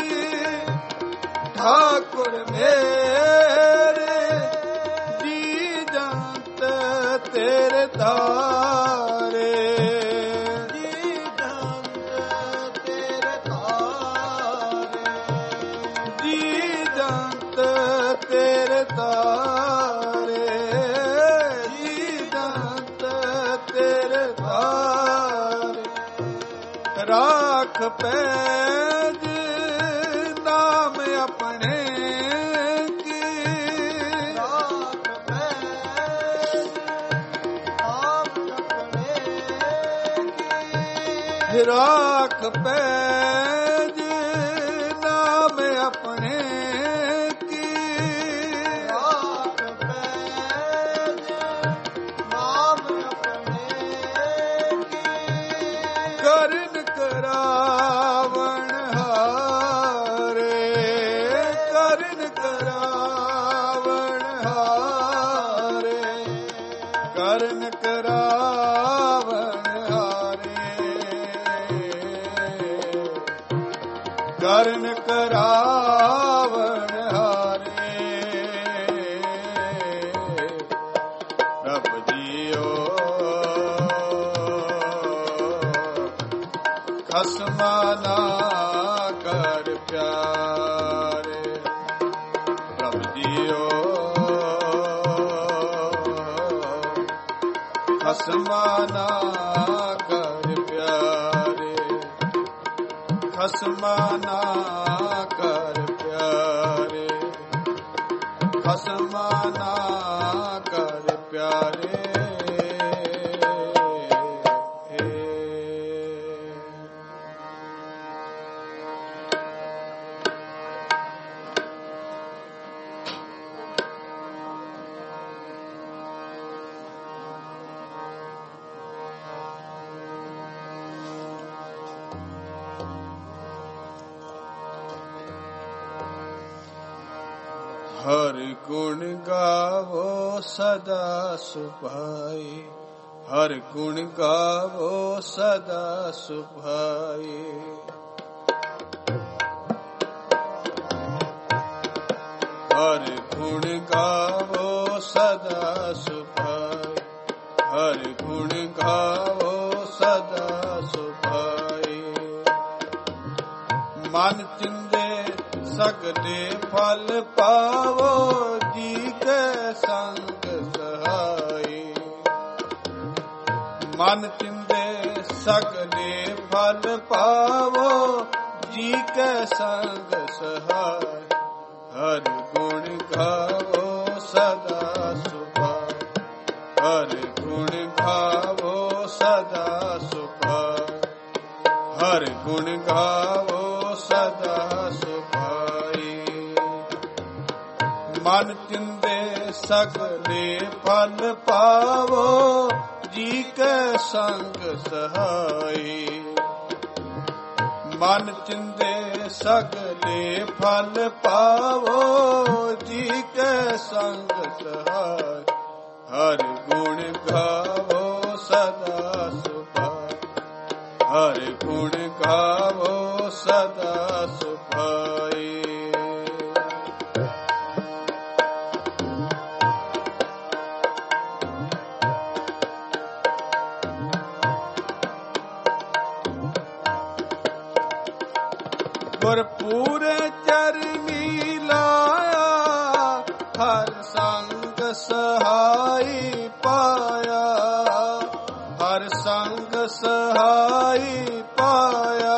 A: ਠਾਕੁਰ ਮੇਰੇ ਜੀ ਜੰਤ ਤੇਰੇ ਤਾਰੇ
B: ਜੀ ਜੰਤ ਤੇਰੇ ਤਾਰੇ
A: ਜੀ ਜੰਤ ਤੇਰੇ ਤਾਰੇ ਜੀ ਜੰਤ ਤੇਰੇ ਤਾਰੇ ਰਾਖ ਪੈਜ ਨਾਮ ਆਪਣੇ ਕੀ
B: ਰਾਖ ਪੈਜ ਆਪ ਆਪਣੇ ਕੀ
A: ਰਾਖ ਪੈਜ ਨਾਮ ਆਪਣੇ ਕੀ
B: ਰਾਖ ਪੈਜ ਨਾਮ ਆਪਣੇ ਕੀ
A: ਕਰਨ ਕਰਾਵਣ ਹਾਰੇ ਕਰਨ ਕਰਾਵਣ ਹਾਰੇ ਕਰਨ ਕਰਾਵਣ ਹਾਰੇ ਕਰਨ ਕਰਾਵਣ ਹਾਰੇ ਰੱਬ ਜੀਓ ਖਸਮਾ ਨਾ ਕਰ ਪਿਆਰੇ ਰੱਬ ਜੀਓ ਖਸਮਾ ਨਾ ਕਰ ਪਿਆਰੇ ਖਸਮਾ ਨਾ ਕਰ ਪਿਆਰੇ ਖਸਮਾ ਨਾ ਕਰ ਪਿਆਰੇ ਹਰ ਗੁਣ ਗਾਵੋ ਸਦਾ ਸੁਭਾਈ ਹਰ ਗੁਣ ਗਾਵੋ ਸਦਾ ਸੁਭਾਈ ਹਰ ਗੁਣ ਗਾਵੋ ਸਦਾ ਸੁਭਾਈ ਹਰ ਗੁਣ ਗਾਵੋ ਸਦਾ ਸੁਭਾਈ ਮਨ ਚਿੰਦੇ ਸਗਲੇ ਫਲ ਪਾਵੋ ਜੀ ਕੇ ਸੰਗ ਸਹਾਈ ਮਨ ਚਿੰਦੇ ਸਗਲੇ ਫਲ ਪਾਵੋ ਜੀ ਕੇ ਸੰਗ ਸਹਾਈ ਹਰ ਗੁਣ ਗਾਵੋ ਸਦਾ ਸੁਭਾਈ ਹਰ ਗੁਣ ਗਾਵੋ ਸਦਾ ਸੁਭਾਈ ਹਰ ਗੁਣ ਗਾਵੋ ਸਦਾ ਸੁਭਾਈ ਮਨ ਚਿੰਦੇ ਸਗਲੇ ਫਲ ਪਾਵੋ ਜੀ ਕੇ ਸੰਗ ਸਹਾਈ ਮਨ ਚਿੰਦੇ ਸਗਲੇ ਫਲ ਪਾਵੋ ਜੀ ਕੇ ਸੰਗ ਸਹਾਈ ਹਰ ਗੁਣ ਗਾਵੋ ਸਦਾ ਸੁਭਾਈ ਹਰ ਗੁਣ ਗਾਵੋ ਸਦਾ ਸੁਭਾਈ ਗੁਰ ਪੂਰੇ ਚਰਨੀ ਲਾਇਆ ਹਰ ਸੰਗ ਸਹਾਈ ਪਾਇਆ ਹਰ ਸੰਗ ਸਹਾਈ ਪਾਇਆ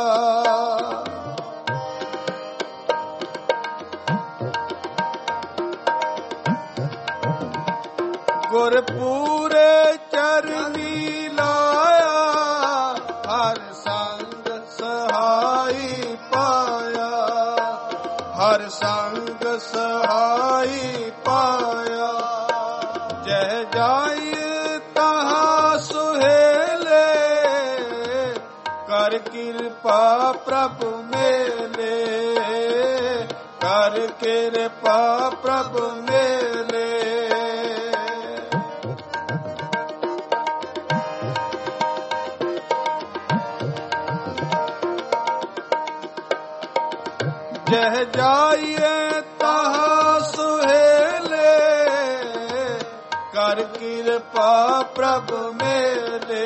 A: ਗੁਰ ਪੂਰੇ ਚਰਨੀ ਲਾਇਆ ਹਰ ਸੰਗ ਸਹਾਈ ਪਾਇਆ ਹਰ ਸੰਗ ਸਹਾਈ ਪਾਇਆ ਜਹ ਜਾਈ ਤਹਾਂ ਸੁਹੇਲੇ ਕਰ ਕਿਰਪਾ ਪ੍ਰਭ ਮੇਲੇ, ਕਰ ਕਿਰਪਾ ਪ੍ਰਭ ਮੇਲੇ। ਜਹ ਜਾਈਏ ਤਾਹ ਸੁਹੇਲੇ, ਕਰ ਕਿਰਪਾ ਪ੍ਰਭ ਮੇਲੇ,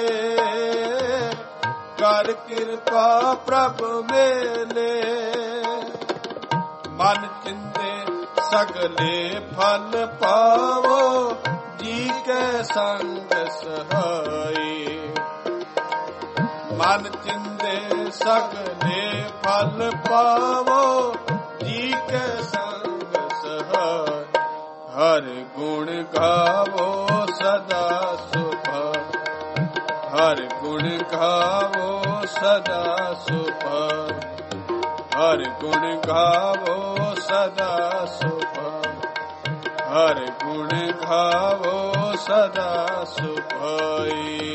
A: ਕਰ ਕਿਰਪਾ ਪ੍ਰਭ ਮੇਲੇ। ਮਨ ਚਿੰਦੇ ਸਗਲੇ ਫਲ ਪਾਵੋ, ਜੀ ਕੈ ਸੰਗ ਸਹਾਈ। ਮਨ ਚਿੰਦੇ ਸਗਲੇ ਫਲ ਪਾਵੋ, ਜੀ ਕੈ ਸੰਗ ਸਹਾਈ। ਹਰ ਗੁਣ ਗਾਵੋ ਸਦਾ ਸੁਖ, ਹਰ ਗੁਣ ਗਾਵੋ ਸਦਾ ਸੁਖ, ਹਰ ਗੁਣ ਗਾਵੋ ਸਦਾ ਸੁਖ, ਹਰ ਗੁਣ ਗਾਵੋ ਸਦਾ ਸੁਖਾਈ।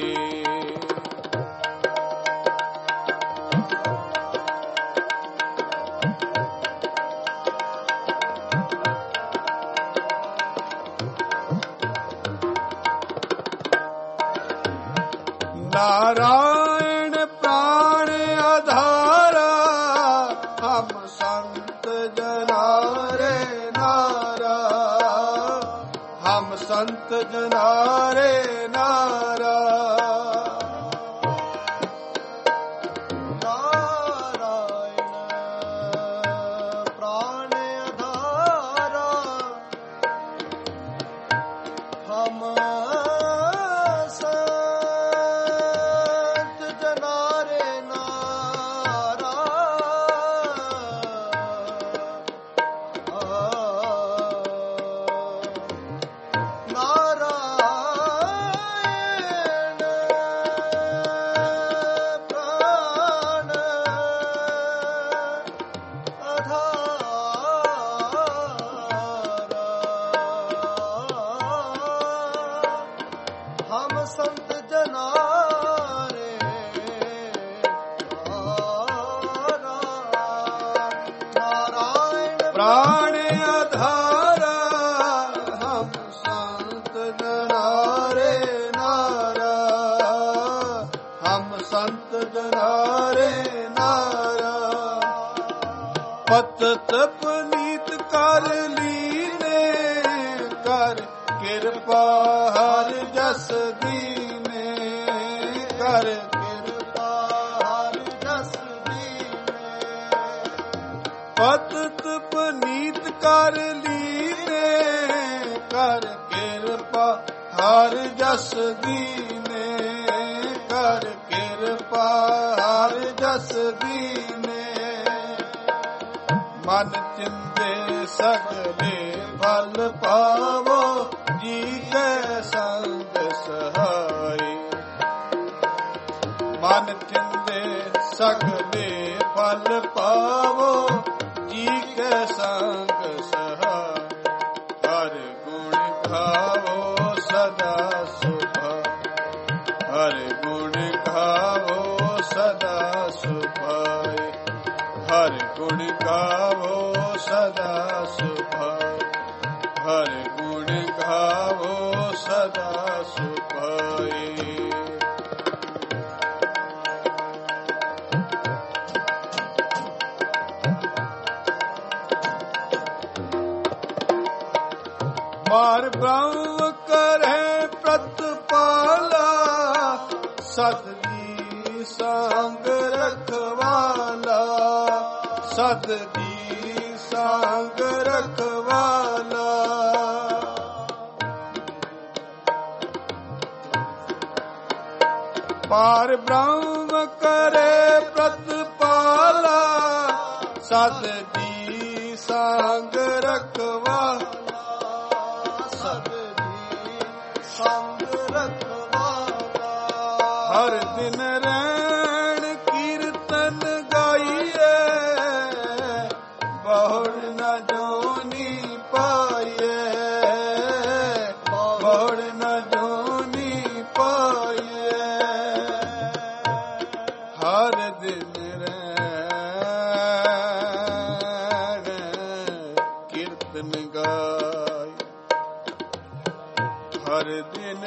A: ਨਾਰਾਇਣ ਪ੍ਰਾਣ ਆਧਾਰਾ, ਹਮ ਸੰਤ ਜਨਾਰੇ ਨਾਰਾ, ਹਮ ਸੰਤ ਜਨਾਰੇ ਨਾਰਾ। ਨਾਰਾਇਣ ਪ੍ਰਾਣ ਆਧਾਰਾ, ਹਮ ਸੰਤ ਜਨਾਰੇ ਨਾਰਾਇਣ ਪ੍ਰਾਣ ਆਧਾਰਾ, ਹਮ ਸੰਤ ਜਨਾਰੇ ਨਾਰਾ, ਹਮ ਸੰਤ ਜਨਾਰੇ ਨਾਰਾ। ਪਤਿਤ ਪੁਨੀਤ ਕਰ ਲੀਨੇ, ਕਰ ਕਿਰਪਾ ਹਰ ਜਸ ਦੀਨੇ, ਕਰ ਕਿਰਪਾ ਹਰ ਜਸ ਦੀਨੇ। ਪਤਿਤ ਪੁਨੀਤ ਕਰ ਲੀਨੇ, ਕਰ ਕਿਰਪਾ ਹਰ ਜਸ ਦੀਨੇ, ਕਰ ਕਿਰਪਾ ਹਰ ਜਸ ਦੀਨੇ। ਮਨ ਚਿੰਦੇ ਸਗਲੇ ਫਲ ਪਾਵੋ, ਜੀ ਕੈ ਸੰਗ ਸਹਾਈ। ਮਨ ਚਿੰਦੇ ਸਗਲੇ ਫਲ ਪਾਵੋ, ਜੀ ਕੈ ਸੰਗ ਸਹਾਈ। ਹਰ ਗੁਣ ਗਾਵੋ ਸਦਾ ਸੁਖ, ਹਰ ਗੁਣ ਗਾਵੋ ਸਦਾ ਸੁਖਾਈ। ਹਰ ਗੁਣ ਗਾਵੋ ਸਦਾ ਸੁਖਾਈ, ਹਰ ਗੁਣ ਗਾਵੋ ਸਦਾ ਸੁਖਾਈ। ਮਾਰ ਬ੍ਰਹਮ ਕਰੇ ਪ੍ਰਤਪਾਲਾ, ਸਤਿ ਸੰਗ ਰਖਵਾਲਾ, ਸਤਿ ਸੰਗ ਰਖਵਾਲਾ। ਪਾਰ ਬ੍ਰਹਮ ਕਰੇ ਪ੍ਰਤਪਾਲਾ, ਸਤਿ ਸੰਗ ਰਖਵਾਲਾ, ਸਤਿ ਸੰਗ ਰਖਵਾਲਾ। ਹਰ ਦਿਨ ਰੈਣ ਕੀਰਤਨ ਗਾਈਏ, ਬਹੁੜ ਨ ਜੋਨੀ ਪਾਈਏ, ਬਹੁੜ ਨ ਜੋਨੀ ਪਾਈਏ। ਹਰ ਦਿਨ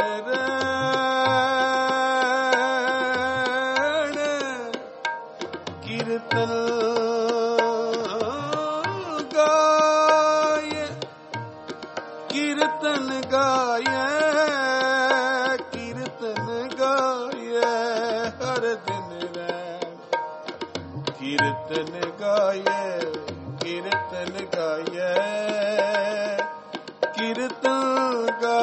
A: ਰਹਿਣ ਕੀਰਤਨ ਗਾਏ ਕੀਰਤਨ ਗਾਏ ਕੀਰਤਨ ਗਾਏ ਹਰ ਦਿਨ ਰਹਿਣ ਕੀਰਤਨ ਗਾਏ ਕੀਰਤਨ ਗਾਏ ਕੀਰਤਨ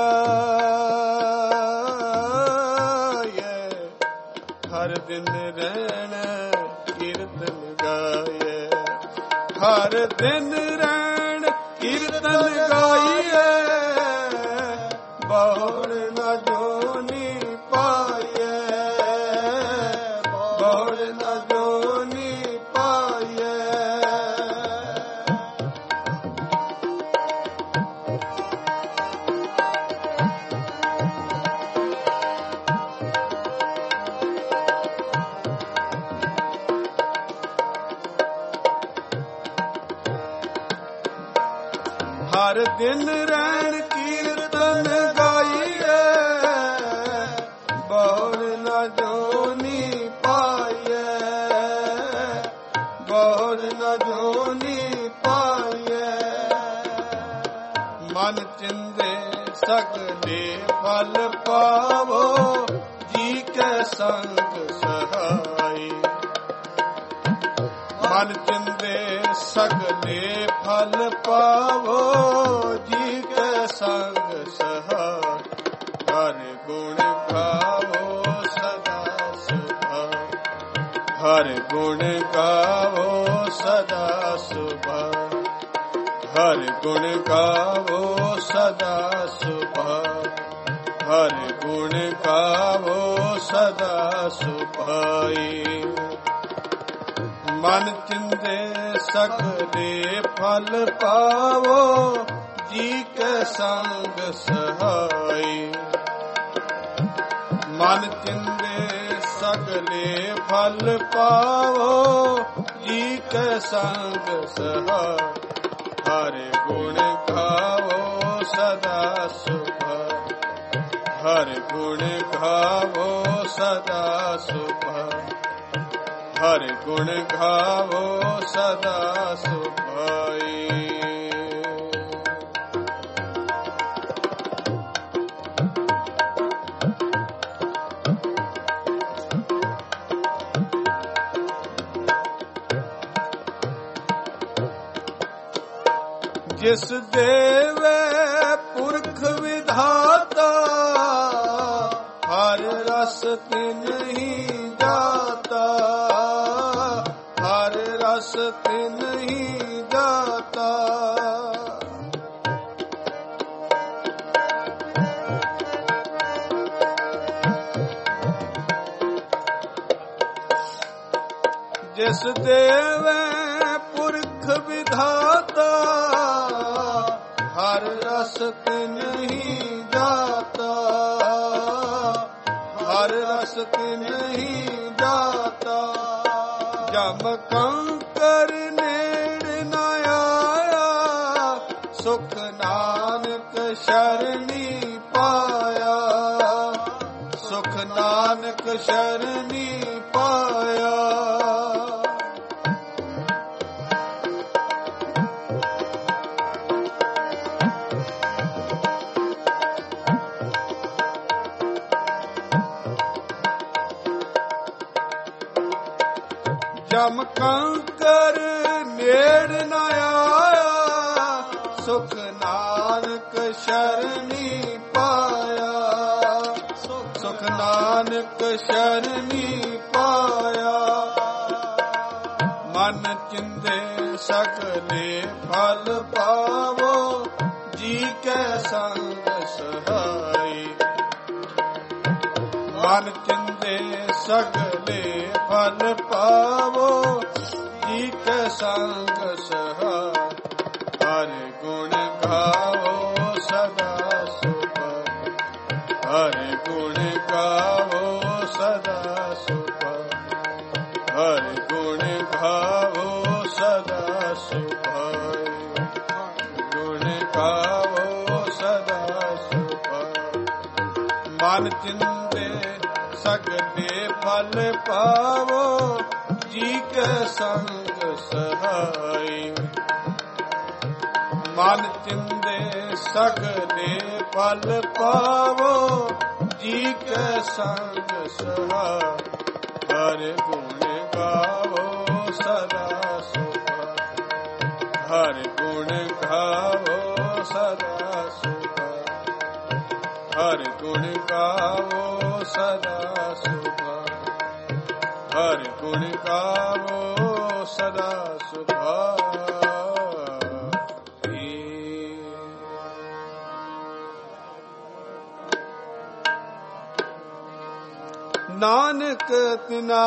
A: ਗਾਏ ਹਰ ਦਿਨ ਰਹਿਣ ਕੀਰਤਨ ਗਾਏ ਹਰ ਦਿਨ ਰਹਿਣ ਕੀਰਤਨ ਗਾਏ ਬਹੁੜ ਨਾ ਜੋਨੀ ਪਾਏ ਬਹੁੜ ਨਾ ਜੋਨੀ ਪਾਏ ਹਰ ਦਿਨ ਰਹਿਣ ਕੀਰਤਨ ਗਾਈਏ ਬਹੁੜ ਨਾ ਜੋਨੀ ਪਾਈਏ ਬਹੁੜ ਨਾ ਜੋਨੀ ਪਾਈਏ ਮਨ ਚਿੰਦੇ ਸਗਲੇ ਫਲ ਪਾਵੋ ਜੀ ਕੈ ਸੰਗ ਸਹਾਈ ਮਨ ਚਿੰਦੇ ਸਗਲੇ ਫਲ ਪਾਵੋ ਜੀ ਕੈ ਸੰਗ ਸਹਾਈ ਹਰ ਗੁਣ ਗਾਵੋ ਸਦਾ ਸੁਭਾ ਹਰ ਗੁਣ ਗਾਵੋ ਸਦਾ ਸੁਭਾ ਹਰ ਗੁਣ ਗਾਵੋ ਸਦਾ ਸੁਭਾ ਹਰ ਗੁਣ ਗਾਵੋ ਸਦਾ ਸੁਭਾਈ ਮਨ ਚਿੰਦੇ ਸਗਲੇ ਫਲ ਪਾਵੋ ਜੀ ਕੈ ਸੰਗ ਸਹਾਈ ਮਨ ਚਿੰਦੇ ਸਗਲੇ ਫਲ ਪਾਵੋ ਜੀ ਕੈ ਸੰਗ ਸਹਾਈ ਹਰ ਗੁਣ ਗਾਵੋ ਸਦਾ ਸੁਭਾ ਹਰ ਗੁਣ ਗਾਵੋ ਸਦਾ ਸੁਭਾ ਹਰ ਗੁਣ ਗਾਵੋ ਸਦਾ ਸੁਭਾਈ ਜਿਸ ਦੇਵੇ ਪੁਰਖ ਵਿਧਾਤਾ ਹਰ ਰਸ ਤੇ ਨਹੀਂ ਜਾਤਾ ਹਰ ਰਸ ਤੇ ਨਹੀਂ ਜਾਤਾ ਜਿਸ ਦੇਵੇ ਪੁਰਖ ਵਿਧਾਤਾ ਹਰ ਰਸ ਤੇ ਨਹੀਂ ਜਾਤਾ ਹਰ ਰਸ ਤੇ ਨਹੀਂ ਜਾਤਾ ਜਮ ਕੰਕਰ ਨੇੜ ਨ ਆਇਆ ਸੁਖ ਨਾਨਕ ਸ਼ਰਣੀ ਪਾਇਆ ਸੁਖ ਨਾਨਕ ਸ਼ਰਣੀ ਪਾਇਆ ਜਮ ਕੰਕਰ ਨੇੜ ਨ ਆਇਆ ਸੁਖ ਨਾਨਕ ਸ਼ਰਣੀ ਪਾਇਆ ਸੁਖ ਨਾਨਕ ਸ਼ਰਣੀ ਪਾਇਆ ਮਨ ਚਿੰਦੇ ਸਗਲੇ ਫਲ ਪਾਵੋ ਜੀ ਕੈ ਸੰਗ ਸਹਾਈ ਮਨ ਚਿੰਦੇ ਸਗਲੇ ਫਲ ਪਾਵੋ ਜੀ ਕੈ ਸੰਗ ਸਹਾਈ ਹਰ ਗੁਣ ਗਾਵੋ ਸਦਾ ਸੁਭਾ ਹਰ ਗੁਣ ਗਾਵੋ ਸਦਾ ਸੁਭਾ ਹਰ ਗੁਣ ਗਾਵੋ ਸਦਾ ਸੁਭਾ ਗੁਣ ਗਾਵੋ ਸਦਾ ਸੁਭਾ ਮਨ ਚਿੰਦੇ ਸਗਲੇ ਫਲ ਪਾਵੋ, ਜੀ ਕੇ ਸੰਗ ਸਹਾਈ। ਮਨ ਚਿੰਦੇ ਸਗਲੇ ਫਲ ਪਾਵੋ, ਜੀ ਕੇ ਸੰਗ ਸਹਾਈ। ਹਰ ਗੁਣ ਗਾਵੋ ਸਦਾ ਸੁਖਾ, ਹਰ ਗੁਣ ਗਾਵੋ ਸਦਾ ਸੁਖਾ, ਹਰ ਗੁਣ ਗਾਵੋ ਸਦਾ ਸੁਖਾ, ਹਰ ਗੁਣ ਗਾਵੋ ਸਦਾ ਸੁਖਾ। ਨਾਨਕ ਤਿਨਾ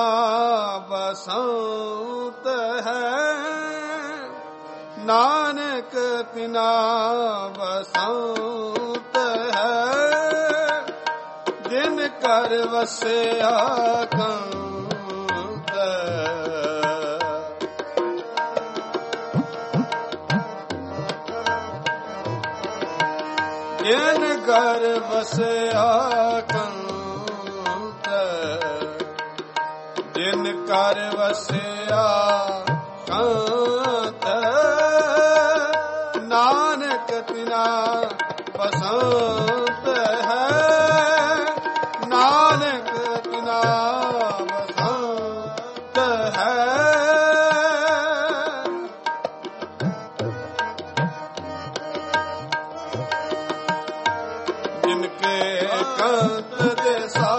A: ਬਸੰਤ ਹੈ, ਨਾਨਕ ਤਿਨਾ ਬਸੰਤ ਹੈ, ਜਿਨ ਕਰ ਵਸਿਆ ਕੰਤ। ਜਿਨ ਕਰ ਵਸਿਆ ਕੰਤ, ਜਿਨ ਕਰ ਵਸਿਆ ਕੰਤ। ਨਾਨਕ ਤਿਨਾ ਬਸੰਤ ਹੈ, ਨਾਨਕ ਤਿਨਾ ਬਸੰਤ ਹੈ। ਜਿਨ ਕੇ ਕੰਤ ਦੇ ਸਾ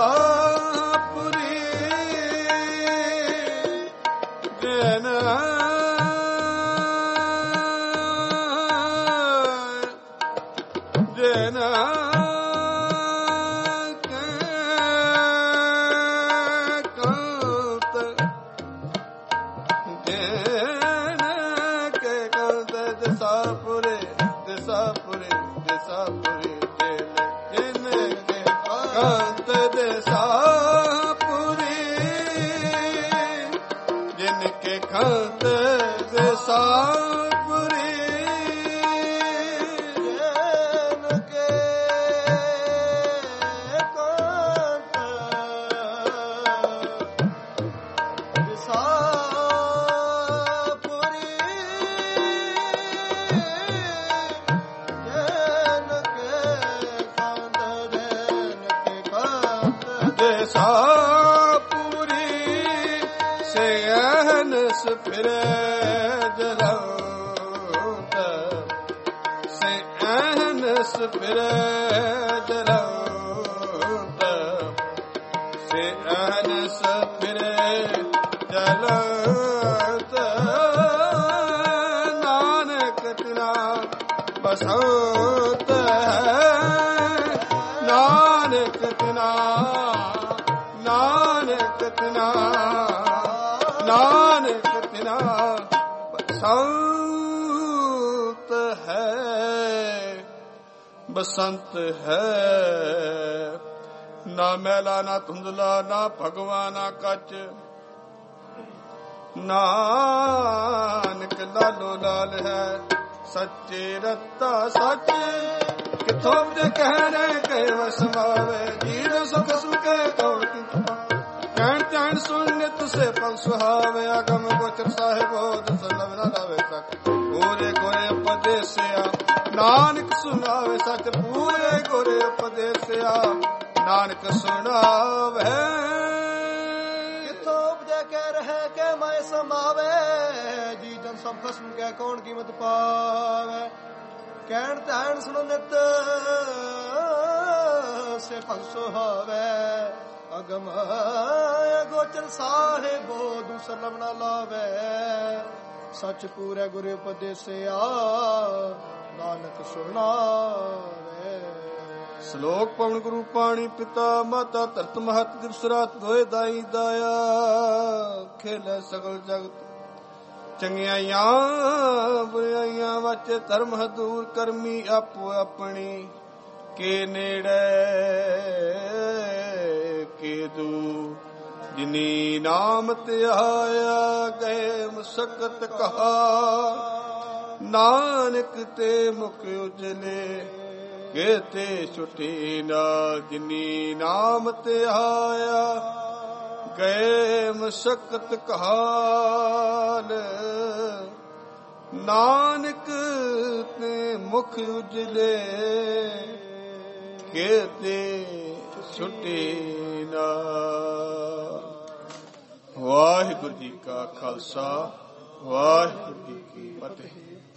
A: ਫਿਰੇ ਜਲੰਤ, ਸੇ ਅਹਨਸ ਫਿਰੇ ਜਲੰਤ, ਸੇ ਅਹਨਸ ਫਿਰੇ ਜਲੰਤ। ਨਾਨਕ ਤਿਨਾ ਬਸੰਤ ਹੈ, ਨਾਨਕ ਤਿਨਾ, ਨਾਨਕ ਤਿਨਾ, ਨਾਨਕ ਤਿਨਾ ਬਸੰਤ ਹੈ, ਬਸੰਤ ਹੈ। ਨਾ ਮੈਲਾ ਨਾ ਧੁੰਦਲਾ, ਨਾ ਭਗਵਾ ਨਾ ਕੱਚ, ਨਾਨਕ ਲਾਲੋ ਲਾਲ ਹੈ। ਸੱਚੇ ਰਤਾ ਸੱਚ, ਕਿਥੋਂ ਦੇ ਕਹਿਣੇ ਕਹਿ ਵਸਮਾਵੇ। ਜੀਵ ਸੁਖ ਸੁਖੇ ਕੌਣ ਕਿਥ ਕਹਿਣ ਧਿਆਨ ਸੁਣ ਨਿਤ ਸੇ ਪਲ ਸੁਹਾਵੇ। ਆਗਮ ਗੋਚਰ ਸਾਹਿਬੋ ਦਸਲਮ ਨਾ ਲਾਵੇ ਸਕ, ਪੂਰੇ ਗੋਰੇ ਉਪਦੇਸਿਆ ਨਾਨਕ ਸੁਣਾਵੇ ਸਚ। ਪੂਰੇ ਗੋਰੇ ਉਪਦੇਸਿਆ ਨਾਨਕ ਸੁਣਾਵੇ।
B: ਕਿਥੋਂ ਉਪਜੈ ਕਹਿ ਰਹੇ ਕਿ ਮੈਂ ਸਮਾਵੇ। ਜੀ ਜਨ ਸਭ ਖਸਮ ਕਹਿ ਕੌਣ ਕੀਮਤ ਪਾਵੇ। ਕਹਿਣ ਧਿਆਨ ਸੁਣ ਨਿਤ ਸੇ ਪਲ ਸੁਹਾਵੇ। ਅਗਮ ਗੋਚਰ ਸਾਹਿਬੋ ਦੂਸਰ ਲਵ ਨਾ ਲਾਵੇ। ਸੱਚ ਪੂਰੇ ਗੁਰੂ ਉਪਦੇਸਿਆ ਨਾਨਕ ਸੁਣਾਵੇ।
A: ਸ਼ਲੋਕ ਪਵਨ ਗੁਰੂ ਪਾਣੀ ਪਿਤਾ ਮਾਤਾ ਧਰਤ ਮਹਤ ਦਿਵਸ ਰਾਤ ਦੋਏ ਦਾਈ ਦਾਇਆ। ਖੇਲੇ ਸਗਲ ਜਗਤ ਚੰਗਿਆਈਆਂ ਬੁਰਾਈਆਂ ਵਾਚੇ ਧਰਮ ਹਦੂਰ ਕਰਮੀ ਆਪੋ ਆਪਣੀ ਕੇ ਨੇੜੇ ਕੇ ਦੂ। ਜਿਨੀ ਨਾਮ ਧਿਆਇਆ ਗਏ ਮੁਸਕਤ ਕਹਾ। ਨਾਨਕ ਤੇ ਮੁਖ ਉਜਲੇ ਕੇਤੇ ਛੁਟੀ ਨਾ ਜਿਨੀ ਨਾਮ ਤੇ ਆਇਆ ਗਏ ਮਸਕਤ ਕਾਲ ਨਾਨਕ ਤੇ ਮੁਖ ਉਜਲੇ ਕੇਤੇ ਛੁਟੀ ਨਾ। ਵਾਹਿਗੁਰੂ ਜੀ ਕਾ ਖਾਲਸਾ ਵਾਹਿਗੁਰੂ ਜੀ ਕੀ ਫਤਿਹ।